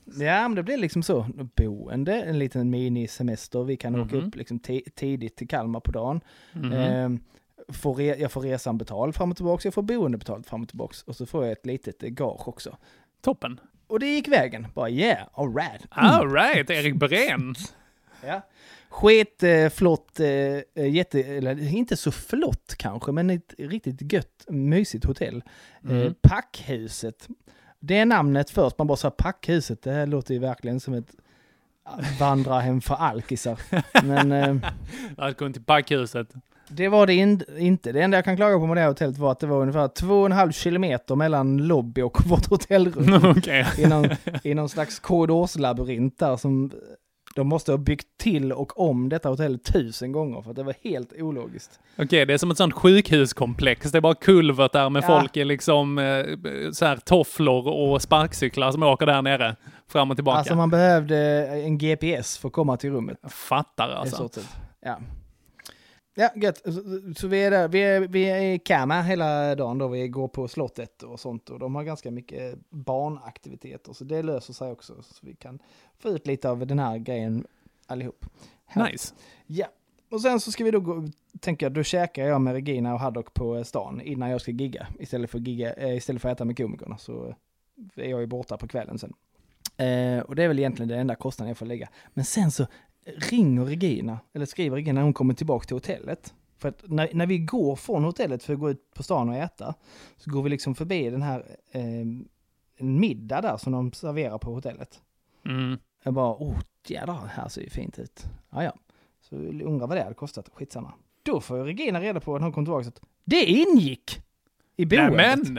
Ja, men det blir liksom så. Boende, en liten minisemester. Vi kan mm-hmm. åka upp liksom t- tidigt till Kalmar på dagen. Mm-hmm. Eh, får re- jag får resan betald fram och tillbaka. Jag får boende betalt fram och tillbaka. Och så får jag ett litet gage också. Toppen. Och det gick vägen. Bara yeah, all right. Mm. All right, Erik Brén. Ja. Skit, eh, flott, eh, jätte, eller inte så flott kanske, men ett riktigt gött, mysigt hotell. Mm. Eh, Packhuset. Det är namnet först, man bara sa Packhuset. Det här låter ju verkligen som ett vandrarhem för alkisar. Men eh, att gå till Packhuset. Det var det in, inte. Det enda jag kan klaga på med det här hotellet var att det var ungefär två och en halv kilometer mellan lobby och vårt hotellrum. Okay. I, någon, I någon slags korridorslabyrint där som de måste ha byggt till och om detta hotell tusen gånger för att det var helt ologiskt. Okej, okay, det är som ett sånt sjukhuskomplex. Det är bara kulvert där med ja. folk i liksom eh, så här tofflor och sparkcyklar som åker där nere fram och tillbaka. Alltså man behövde en G P S för att komma till rummet. Jag fattar alltså. Ja. Ja, gött. Så, så vi är där. Vi är, vi är i Kalmar hela dagen då. Vi går på slottet och sånt. Och de har ganska mycket barnaktiviteter. Så det löser sig också. Så vi kan få ut lite av den här grejen allihop. Här. Nice. Ja. Och sen så ska vi då gå, tänker jag, då käkar jag med Regina och Haddock på stan innan jag ska gigga. Istället för, gigga, äh, istället för att äta med komikerna. Så är jag ju borta på kvällen sen. Eh, och det är väl egentligen det enda kostnaden jag får lägga. Men sen så ringer Regina, eller skriver Regina när hon kommer tillbaka till hotellet. För att när, när vi går från hotellet för att gå ut på stan och äta, så går vi liksom förbi den här eh, en middag där som de serverar på hotellet. Mm. Jag bara, oh jädrar, här ser ju fint ut. Ja, ja. Så undrar vad det hade kostat, skitsamma. Då får ju Regina reda på när hon kom tillbaka att det ingick i boendet. Nämen!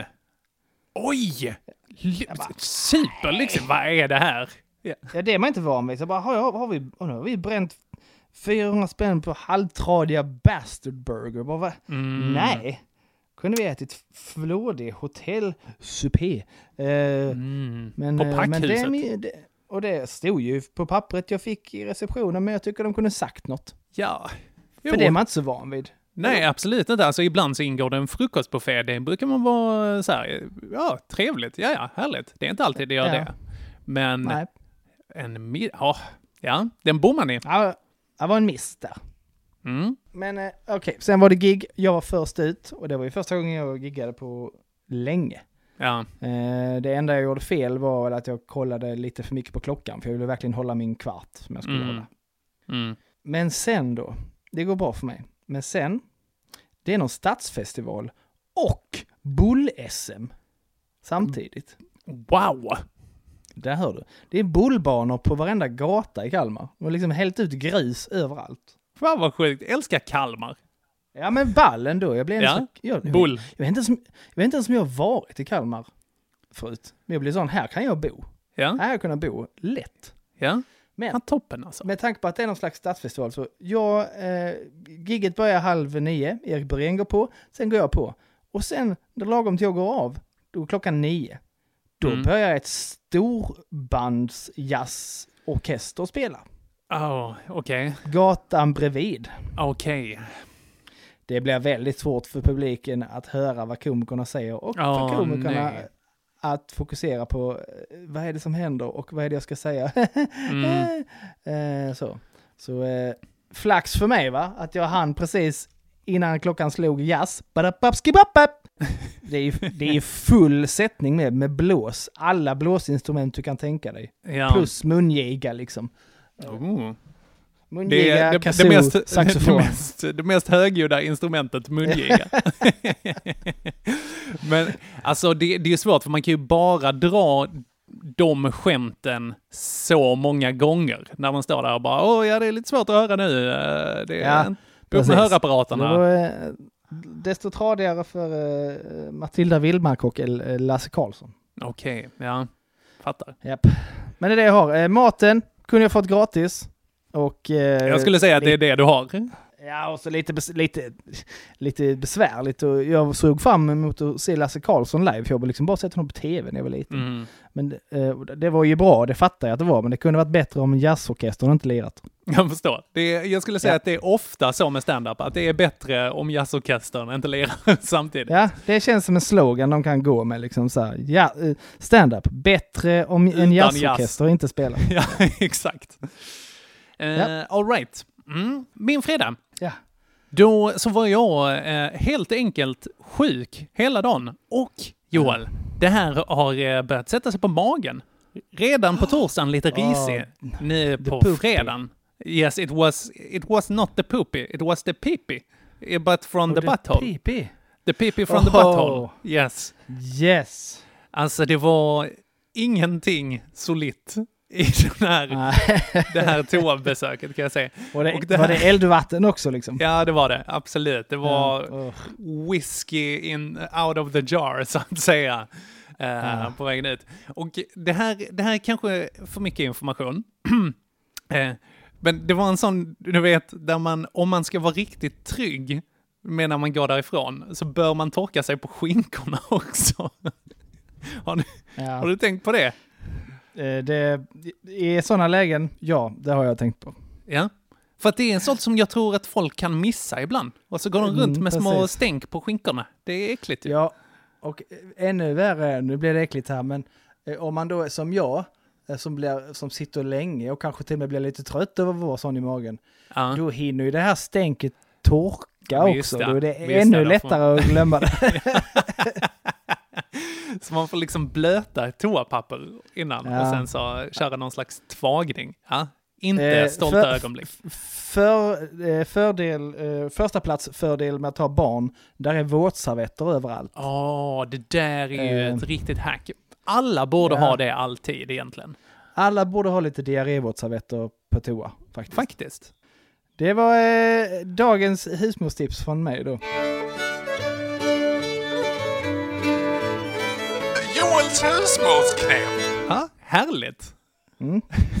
Oj! Bara, super liksom, vad är det här? Yeah. Ja, det är man inte van vid. Så bara, har, har, vi, oh, har vi bränt fyrahundra spänn på halvtradiga bastard burger? Bara, va? Mm. Nej. Kunde vi ätit flådig hotellsupé. Eh, mm. men, på packhuset. Men det, det, och det stod ju på pappret jag fick i receptionen, men jag tycker de kunde sagt något. Ja. Jo. För det är man inte så van vid. Nej, absolut inte. Alltså ibland så ingår det en frukostbuffé. Det brukar man vara så här, ja, trevligt. Ja, ja, härligt. Det är inte alltid det gör ja. det. Men nej. En mid- ja, ja, den bommar ni. Ja, det var en miss där. Mm. Men eh, okej, okay. Sen var det gig. Jag var först ut och det var ju första gången jag giggade på länge. Ja. Eh, det enda jag gjorde fel var att jag kollade lite för mycket på klockan för jag ville verkligen hålla min kvart som jag skulle mm. hålla. Mm. Men sen då, det går bra för mig. Men sen, det är någon stadsfestival och bull-S M samtidigt. Wow! Där hör du. Det är bullbanor på varenda gata i Kalmar. De har liksom hällt ut grus överallt. Fan vad sjukt. Jag älskar Kalmar. Ja, men ballen då. Jag blir ja. så, jag, Bull. Jag, jag, vet inte ens, jag vet inte ens om jag har varit i Kalmar förut. Men jag blir sån, här kan jag bo. Ja. Här kan jag kunna bo lätt. Ja. Men fan, toppen alltså. Med tanke på att det är någon slags stadsfestival så jag, eh, gigget börjar halv nio. Erik Brén går på. Sen går jag på. Och sen, när lagom till jag går av, då klockan nio. Då mm. börjar ett storbandsjazzorkester spela. Oh, okej. Okay. Gatan bredvid. Okej. Okay. Det blir väldigt svårt för publiken att höra vad komikerna säger och oh, för komikerna nej. att fokusera på vad är det som händer och vad är det jag ska säga. mm. eh, så så eh, flax för mig va, att jag hann precis innan klockan slog jazz. Det är, det är full sättning med, med blås. Alla blåsinstrument du kan tänka dig. Ja. Plus mungiga liksom. Oh. Mungiga, det, kazoo, det, det, mest, saxofon. Det mest, det mest högljudda instrumentet, mungiga. Men alltså det, det är svårt för man kan ju bara dra de skämten så många gånger när man står där och bara, åh ja det är lite svårt att höra nu. Det är ja, upp med hörapparaterna. Det var, desto tradigare för uh, Matilda Willmark och uh, Lasse Karlsson. Okej, okay, ja. Fattar. Japp. Men det är det jag har. Uh, maten kunde jag fått gratis. Och, uh, jag skulle säga att det är det du har. Ja, och så lite, bes- lite, lite besvärligt. Och jag såg fram emot att se Lasse Karlsson live. För jag har liksom bara sett honom på tv när jag var liten. Mm. Men uh, det var ju bra, det fattar jag att det var. Men det kunde varit bättre om jazzorkestern inte lirat. Jag förstår. Det är, jag skulle säga Ja. att det är ofta så med stand-up, att det är bättre om jazzorkestern inte lirar samtidigt. Ja, det känns som en slogan de kan gå med. Liksom så här, ja, eh, stand-up, bättre om Utan en jazzorkester jazz. inte spelar. Ja, exakt. Uh, Ja. All right. Mm. Min fredag. Ja. Då så var jag eh, helt enkelt sjuk hela dagen. Och Joel, det här har eh, börjat sätta sig på magen. Redan på torsdagen lite risig. Nu på poopy. fredagen. Yes, it was it was not the poopy, it was the peepee. But from the butthole. Pipi. The peepee from the Oh. butthole. Yes. Yes. Alltså det var ingenting solitt i den här, det här toabesöket kan jag säga. Och det, Och det var här- det eldvatten också liksom? Ja, det var det. Absolut. Det var Ja, whisky in, out of the jar, så att säga, eh, Ja. på vägen ut. Och det här, det här är kanske för mycket information. eh, men det var en sån, du vet, där man, om man ska vara riktigt trygg med när man går därifrån, så bör man torka sig på skinkorna också. har, du, Ja. har du tänkt på det? Eh, det, I sådana lägen, ja, det har jag tänkt på. Ja. För att det är en sånt som jag tror att folk kan missa ibland. Och så går de runt Mm, med små precis. stänk på skinkorna. Det är äckligt ju. Ja, och eh, ännu värre, nu blir det äckligt här, men eh, om man då är som jag, eh, som, blir, som sitter länge och kanske till och med blir lite trött över att vara sån i magen, Ja. då hinner ju det här stänket torka Visst också. ja, Då är det visst ännu ja, då får- lättare att glömma det. Så man får liksom blöta toapapper innan Ja. och sen så köra någon slags tvagning. Ja. Inte Eh, stolta för- ögonblick. För, eh, fördel, eh, första plats fördel med att ha barn, där är våtservetter överallt. Åh, det där är ju Eh. ett riktigt hack. Alla borde Ja. ha det alltid egentligen. Alla borde ha lite diarrévåtservetter på toa, faktiskt. Faktiskt. Det var eh, dagens husmorstips från mig då. Joels husmorsknep. Ja, härligt. Mm.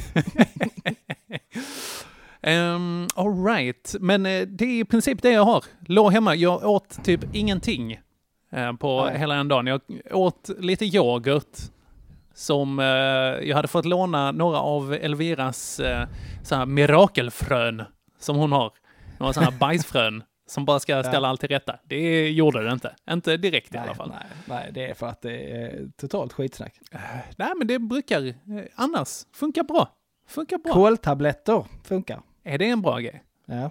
um, all right. Men eh, det är i princip det jag har. Låg hemma. Jag åt typ ingenting eh, på Nej. hela den dagen. Jag åt lite yoghurt som eh, jag hade fått låna några av Elviras eh, så här mirakelfrön som hon har. Några sådana här bajsfrön som bara ska ställa allt till rätta. Det gjorde det inte. Inte direkt i Nej, alla fall. nej, nej, det är för att det är totalt skitsnack. Nej, men det brukar eh, annars funka bra. Funkar bra. Koltabletter funkar. Är det en bra grej? Ja.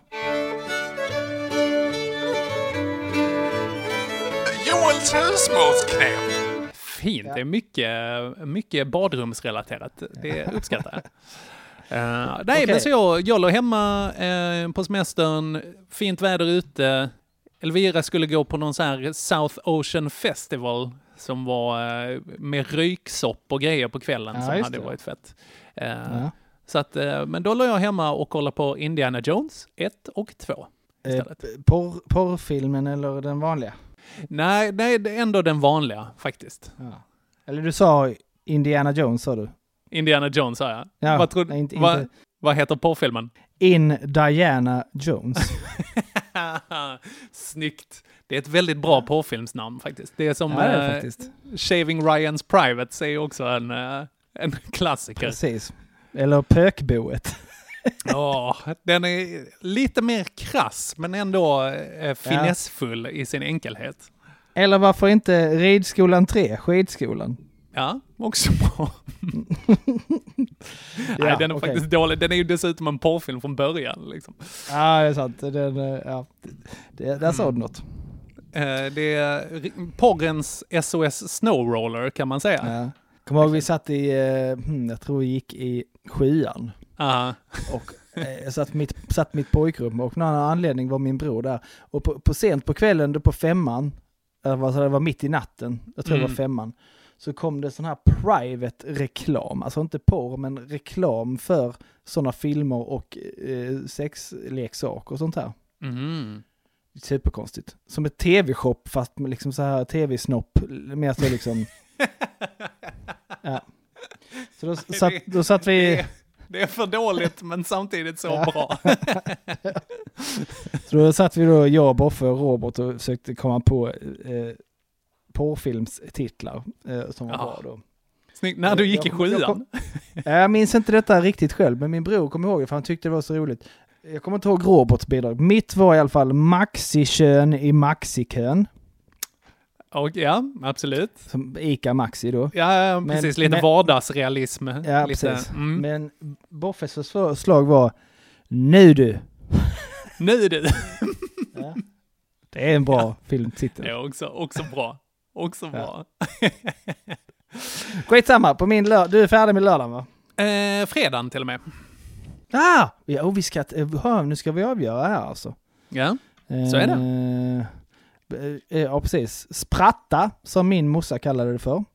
Joels husmorsknep. Fint. Det är mycket, mycket badrumsrelaterat. Det uppskattar jag. Uh, nej, Okej. men så jag, jag låg hemma uh, på semestern, fint väder ute. Elvira skulle gå på någon sån här South Ocean Festival som var uh, med röyksopp och grejer på kvällen Ja, som just hade det. varit fett. Uh, Ja. Så att, uh, men då låg jag hemma och kollade på Indiana Jones ett och två istället. Eh, porr, porrfilmen eller den vanliga? Nej, nej, det är ändå den vanliga faktiskt. Ja. Eller du sa Indiana Jones, sa du? Indiana Jones sa jag. Ja, vad, tror, nej, inte- vad, inte- vad heter porrfilmen? In Diana Jones. Snyggt. Det är ett väldigt bra porrfilmsnamn faktiskt. Det är som Ja, det är det eh, faktiskt. Shaving Ryan's Privates är också en, eh, en klassiker. Precis. Eller Pökboet. Ja, den är lite mer krass men ändå eh, finessfull i sin enkelhet. Eller varför inte Ridskolan tre, skidskolan? Ja, också bra. Nej, den är okej. faktiskt dålig. Den är ju dessutom en porrfilm från början. Liksom. Ja, det är sant. Den, eh, ja, det, där sa du något. Eh, det är ri- porrens S O S Snowroller kan man säga. Ja. Kommer ihåg vi satt i, eh, hmm, jag tror vi gick i sjuan. Aha. Och eh, jag satt mitt, satt mitt pojkrum och någon anledning var min bror där. Och på, på sent på kvällen då på femman, eller vad, det var mitt i natten, jag tror det Mm. var femman, så kom det sån här private reklam, alltså inte porr men reklam för sådana filmer och eh, sexleksaker och sånt här. Mm. Superkonstigt. Som ett tv-shop fast med liksom så här tv-snopp, mer så liksom. Ja. Så då, satt, då satt vi... Det är, det är för dåligt men samtidigt så Ja. bra. Så då satt vi då, jag, Boffe och Robert och försökte komma på eh, porrfilmstitlar eh, som var Ja. bra då. Snyggt. När du gick i sjuan. Jag, kom, jag minns inte detta riktigt själv, men min bror kom ihåg det för han tyckte det var så roligt. Jag kommer inte ihåg Roberts bidrag. Mitt var i alla fall Maxi-kön i Maxi-kön. Och, ja, absolut. Som Ica Maxi då. Ja, men, precis. Lite men, vardagsrealism. Ja, lite, precis. Mm. Men Boffes förslag var nu du. Nu du. Ja. Det är en bra ja. filmtitel. Det är också, också bra. Också bra. Ja. Skitsamma, på min lördag. Du är färdig med lördagen, va? Eh, fredagen till och med. Ah! Ja, och vi ska, nu ska vi avgöra här alltså. Ja, så är det. Eh, ja, precis. Spratta, som min morsa kallade det för.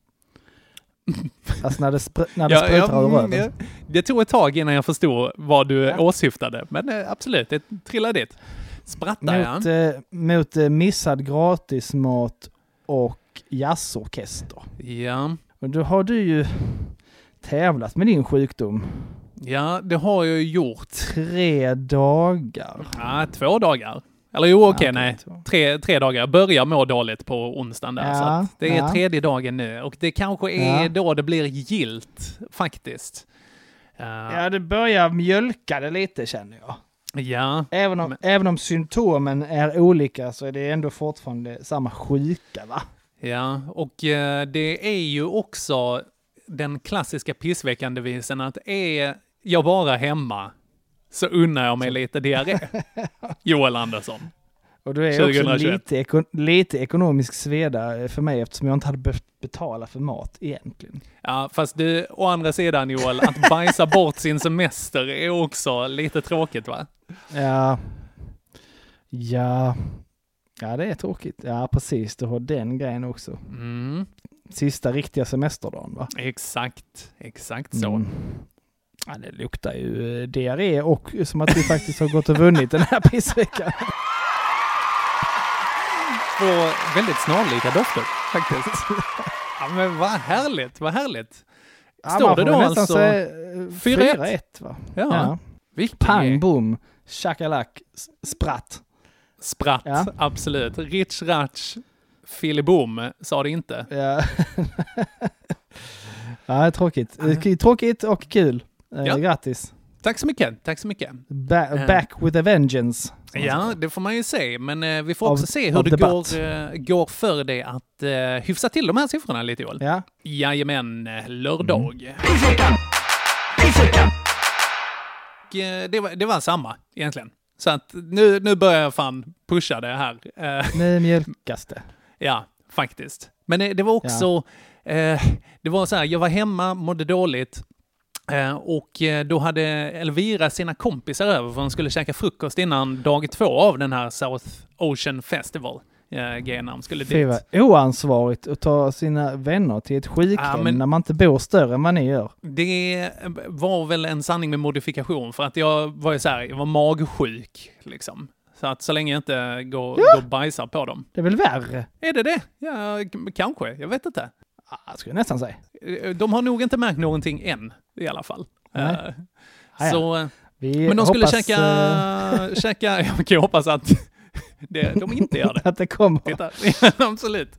Alltså när det, spr- när det ja, sprutar ur röven. Ja, det tog ett tag innan jag förstod vad du ja. åsyftade. Men eh, absolut, det trillade dit. Spratta, mot, ja. Eh, mot eh, missad gratismat och jazzorkester. Ja. Och då har du ju tävlat med din sjukdom. Ja, det har jag gjort. Tre dagar. Ja, två dagar. Eller jo, okej, okay, ja, nej. Tre, tre dagar. Jag börjar må dåligt på onsdagen där. Ja, så att det är ja. tredje dagen nu. Och det kanske är ja. då det blir gilt, faktiskt. Uh, ja, det börjar mjölka det lite, känner jag. Ja. Även om, men... även om symptomen är olika så är det ändå fortfarande samma sjuka, va? Ja, och uh, det är ju också den klassiska pissväckande-visen att är jag bara hemma så unnar jag mig lite diarré. Joel Andersson. Och då är det också lite, eko- lite ekonomisk sveda för mig eftersom jag inte hade behövt betala för mat egentligen. Ja, fast du, å andra sidan Joel, att bajsa bort sin semester är också lite tråkigt, va? Ja. Ja. Ja, det är tråkigt. Ja, precis. Du har den grejen också. Mm. Sista riktiga semesterdagen, va? Exakt. Exakt så. Mm. Ja, det luktar ju diarré och som att vi faktiskt har gått och vunnit den här pissveckan. Två väldigt snarlika dofter, faktiskt. Ja, men vad härligt, vad härligt. Står ja, det då alltså fyra ett, va? Ja. ja. Pang, boom, shakalak, spratt. Spratt, ja. Absolut. Rich, ratch, filibom, sa det inte. Ja, ja tråkigt. Tråkigt och kul. Ja. Grattis. Tack så mycket, tack så mycket. Ba- back with a vengeance. Ja, det får man ju se. Men eh, vi får också av, se hur det går, eh, går för dig att eh, hyfsa till de här siffrorna lite, Joel. Ja. Jajamän, lördag. Mm. Och, eh, det, var, det var samma, egentligen. Så att nu, nu börjar jag fan pusha det här. Eh, nu mjölkas det. Ja, faktiskt. Men eh, det var också... Ja. Eh, det var så här, jag var hemma, mådde dåligt. Eh, och eh, då hade Elvira sina kompisar över för hon skulle käka frukost innan dag två av den här South Ocean Festival. Eh, G-namn skulle dit. Det var oansvarigt att ta sina vänner till ett sjukhem ja, men när man inte bor större än vad ni gör. Det var väl en sanning med modifikation för att jag var ju så här, jag var magsjuk liksom. Så att så länge jag inte går, ja. går och bajsar på dem. Det är väl värre? Är det det? Ja, kanske. Jag vet inte. Jag skulle nästan säga. De har nog inte märkt någonting än, i alla fall. Nej. Uh, så, Vi men de skulle hoppas, käka, uh... käka... Jag kan ju hoppas att det, de inte gör det. Att det kommer. Titta. Absolut.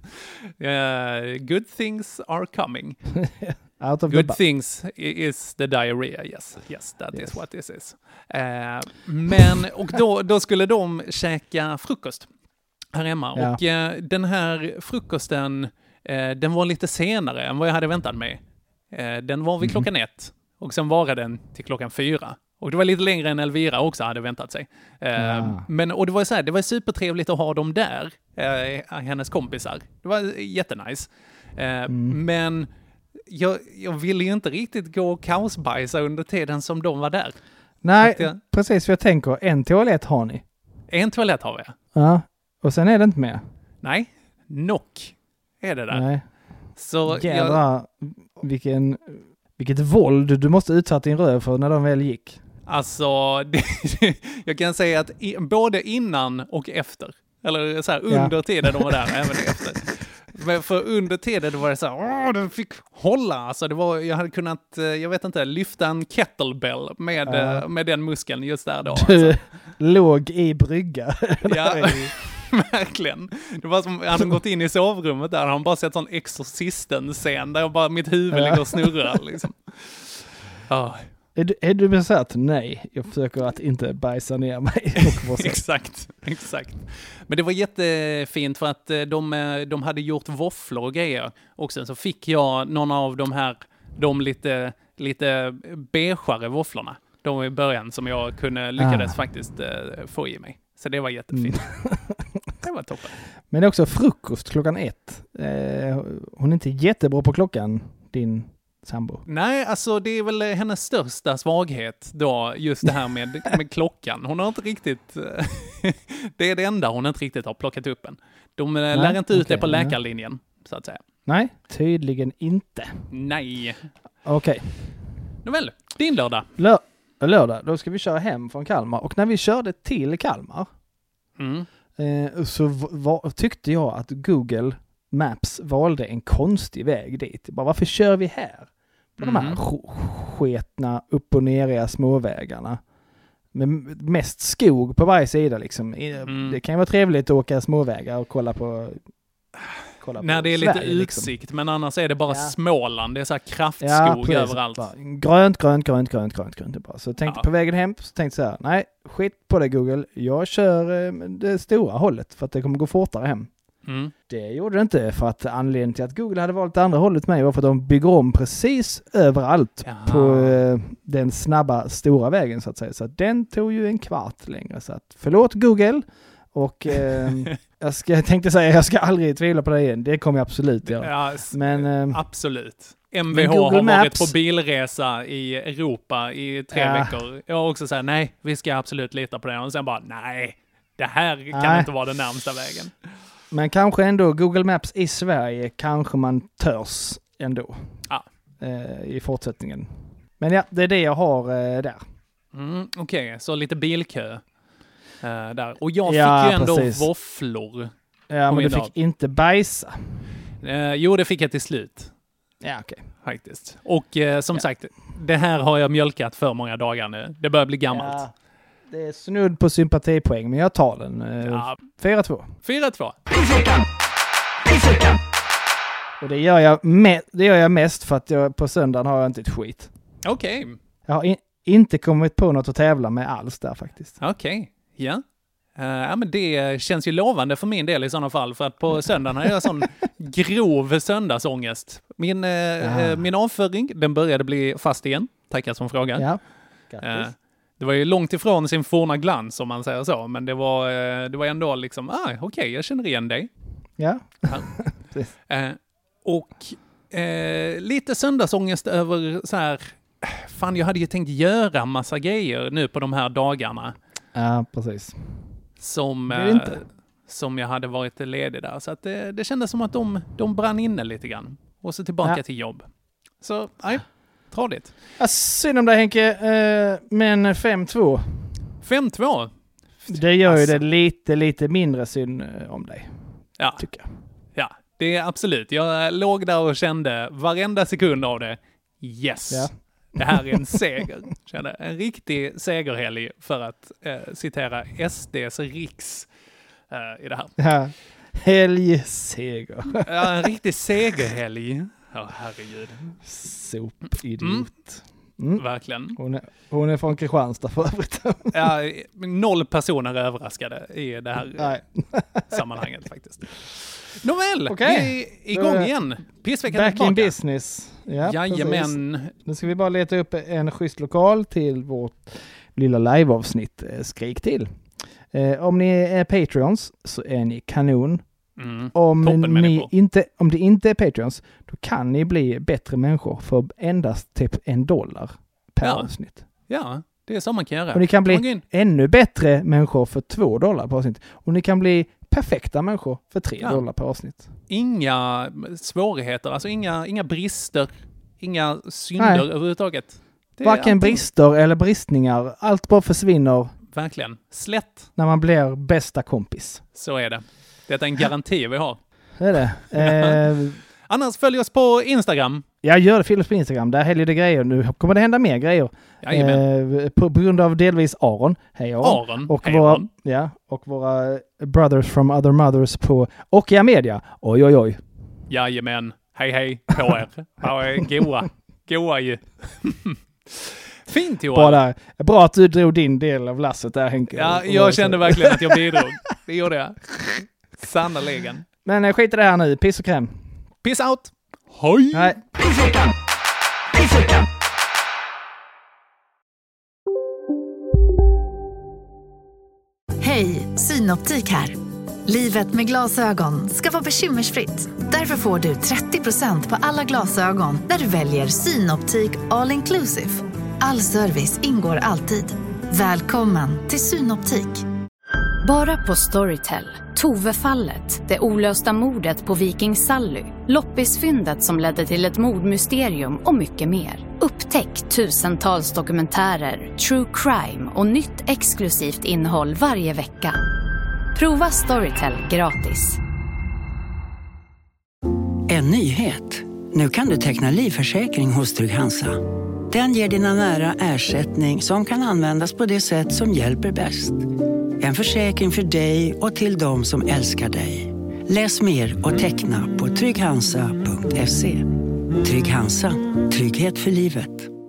Uh, good things are coming. Out of good the things is the diarrhea. Yes, yes that yes. is what this is. Uh, men, och då, då skulle de käka frukost här hemma. Ja. Och uh, den här frukosten... Eh, den var lite senare än vad jag hade väntat mig. Eh, den var vid mm. klockan ett. Och sen var den till klockan fyra. Och det var lite längre än Elvira också hade väntat sig. Eh, ja. Men, och det var så här, det var supertrevligt att ha dem där. Eh, hennes kompisar. Det var jättenice. Eh, mm. Men jag, jag ville ju inte riktigt gå och kaosbajsa under tiden som de var där. Nej, jag, precis. För jag tänker, en toalett har ni. En toalett har vi. Ja, och sen är det inte mer. Nej, nock. Är det där? Nej. Så jävlar, jag... vilken, vilket våld du måste utsätta din röv för när de väl gick. Alltså, det, jag kan säga att i, både innan och efter. Eller så här, under ja. tiden de var där, även efter. Men för under tiden var det så här, åh, den fick hålla. Alltså det var, jag hade kunnat, jag vet inte, lyfta en kettlebell med, ja. med den muskeln just där då. Du alltså. låg i brygga. Ja. Verkligen. Det var som han gått in i sovrummet där. Han bara sett sån Exorcisten-scen där jag bara, mitt huvud ligger och snurrar liksom. Oh. Är du, är du besatt? Nej, jag försöker att inte bajsa ner mig. exakt, exakt. Men det var jättefint för att de, de hade gjort våfflor och grejer. Och sen så fick jag någon av de här, de lite, lite beigare våfflorna. De i början som jag kunde lyckades ah. faktiskt uh, få i mig. Så det var jättefint. Mm. Det var toppen. Men det är också frukost klockan ett. Eh, hon är inte jättebra på klockan, din sambo. Nej, alltså det är väl hennes största svaghet då, just det här med, med klockan. Hon har inte riktigt, det är det enda hon inte riktigt har plockat upp än. De Nej, lär inte ut okay, det på läkarlinjen, så att säga. Nej, tydligen inte. Nej. Okej. Okay. Nåväl, din lördag. Lör- lördag, då ska vi köra hem från Kalmar. Och när vi körde till Kalmar mm. eh, så var, tyckte jag att Google Maps valde en konstig väg dit. Bara, varför kör vi här? På mm. de här sketna upp- och neriga småvägarna. Med mest skog på varje sida liksom. Mm. Det kan ju vara trevligt att åka småvägar och kolla på... Kolla När på det är Sverige, lite utsikt, liksom. Men annars är det bara ja. Småland. Det är så här kraftskog ja, överallt. Bara, grönt, grönt, grönt, grönt, grönt, grönt. Bara. Så jag tänkte ja. på vägen hem, så tänkte jag så här, nej, skit på det Google. Jag kör eh, det stora hållet för att det kommer gå fortare hem. Mm. Det gjorde det inte, för att anledningen till att Google hade valt det andra hållet med var för att de bygger om precis överallt Jaha. på eh, den snabba stora vägen så att säga. Så att den tog ju en kvart längre. Så att förlåt Google. Och eh, jag, ska, jag tänkte säga jag ska aldrig tvivla på det igen. Det kommer jag absolut göra. Ja, men, eh, absolut. M V H har Maps, varit på bilresa i Europa i tre ja. veckor. Jag har också sagt nej, vi ska absolut lita på det. Och sen bara nej, det här kan nej. inte vara den närmsta vägen. Men kanske ändå Google Maps i Sverige kanske man törs ändå ja. eh, i fortsättningen. Men ja, det är det jag har eh, där. Mm, Okej, okay. Så lite bilkö. Uh, där. Och jag ja, fick ju ändå precis. våfflor. Ja, men du fick inte bajsa. Uh, jo, det fick jag till slut. Ja, okej. Okay. Faktiskt. Och uh, som ja. sagt, det här har jag mjölkat för många dagar nu. Det börjar bli gammalt. Ja, det är snudd på sympatipoäng, men jag tar den. Uh, ja. fyra två. fyra två. Och det gör, jag me- det gör jag mest för att jag, på söndagen har jag inte ett skit. Okej. Okay. Jag har in- inte kommit på något att tävla med alls där faktiskt. Okej. Okay. Ja. Uh, ja, men det känns ju lovande för min del i sådana fall. För att på söndagen har jag sån grov söndagsångest. Min, uh, min avföring, den började bli fast igen. Tackar som fråga. Ja, grattis. Uh, det var ju långt ifrån sin forna glans om man säger så. Men det var, uh, det var ändå liksom, ah, okej, okay, jag känner igen dig. Ja. uh, och uh, lite söndagsångest över så här, fan jag hade ju tänkt göra massa grejer nu på de här dagarna. Ja, precis. Som, eh, som jag hade varit ledig där. Så att det, det kändes som att de, de brann inne lite grann. Och så tillbaka ja. till jobb. Så, nej, tradigt. Ja, synd om det Henke, eh, men fem två. fem två? Det gör alltså. ju det lite, lite mindre synd om dig. Ja. Tycker jag. Ja, det är absolut. Jag låg där och kände varenda sekund av det. Yes. Ja. Det här är en seger. Kände. En riktig segerhelg för att eh, citera S D:s riks eh, i det här. Ja. Helgseger. Ja, en riktig segerhelg. Ja, herregud. Sopidiot. Mm. Mm. Verkligen. Hon är, hon är från Kristianstad för övrigt. Ja, noll personer överraskade i det här Nej. sammanhanget faktiskt. Nåväl, okay. Vi är igång är igen. Pissveckan back tillbaka. In business. Ja, jajamän. Precis. Nu ska vi bara leta upp en schysst lokal till vårt lilla liveavsnitt. Skrik till. Eh, om ni är Patreons så är ni kanon. Mm. Om, ni inte, om det inte är Patreons då kan ni bli bättre människor för endast typ en dollar per ja. avsnitt. Ja, det är så man kan göra. Och ni kan bli ännu bättre människor för två dollar per avsnitt. Och ni kan bli perfekta människor för tre ja. dollar per avsnitt. Inga svårigheter, alltså inga, inga brister, inga synder Nej. överhuvudtaget. Det Varken alltid... brister eller bristningar. Allt bara försvinner. Verkligen. Slätt. När man blir bästa kompis. Så är det. Det är en garanti vi har. Det är det. Eh... Annars följ oss på Instagram. Jag gör Philips på Instagram. Där händer det grejer. Nu kommer det hända mer grejer. Eh, på, på grund av delvis Aron. Hej Aron. Aron. Och, Hej, våra, Aron. ja, och våra brothers from other mothers på Okia Media. Oj, oj, oj. Jajamän. Hej, hej på er. Ja, goa. Goa ju. Fint, Johan. Bra där. Bra att du drog din del av lasset där, Henke. Ja, jag kände verkligen att jag bidrog. Det gjorde jag. Sannoliken. Men skit i det här nu. Piss och kräm. Peace out. Hej. Nej. Pissveckan! Pissveckan! Hej, Synoptik här. Livet med glasögon ska vara bekymmersfritt. Därför får du trettio procent på alla glasögon när du väljer Synoptik All Inclusive. All service ingår alltid. Välkommen till Synoptik. Bara på Storytel. Tove-fallet, det olösta mordet på Viking Sally, loppisfyndet som ledde till ett mordmysterium och mycket mer. Upptäck tusentals dokumentärer, true crime och nytt exklusivt innehåll varje vecka. Prova Storytel gratis. En nyhet. Nu kan du teckna livförsäkring hos Trygg Hansa. Den ger dina nära ersättning som kan användas på det sätt som hjälper bäst. En försäkring för dig och till de som älskar dig. Läs mer och teckna på trygg hansa punkt se. Trygg Hansa. Trygghet för livet.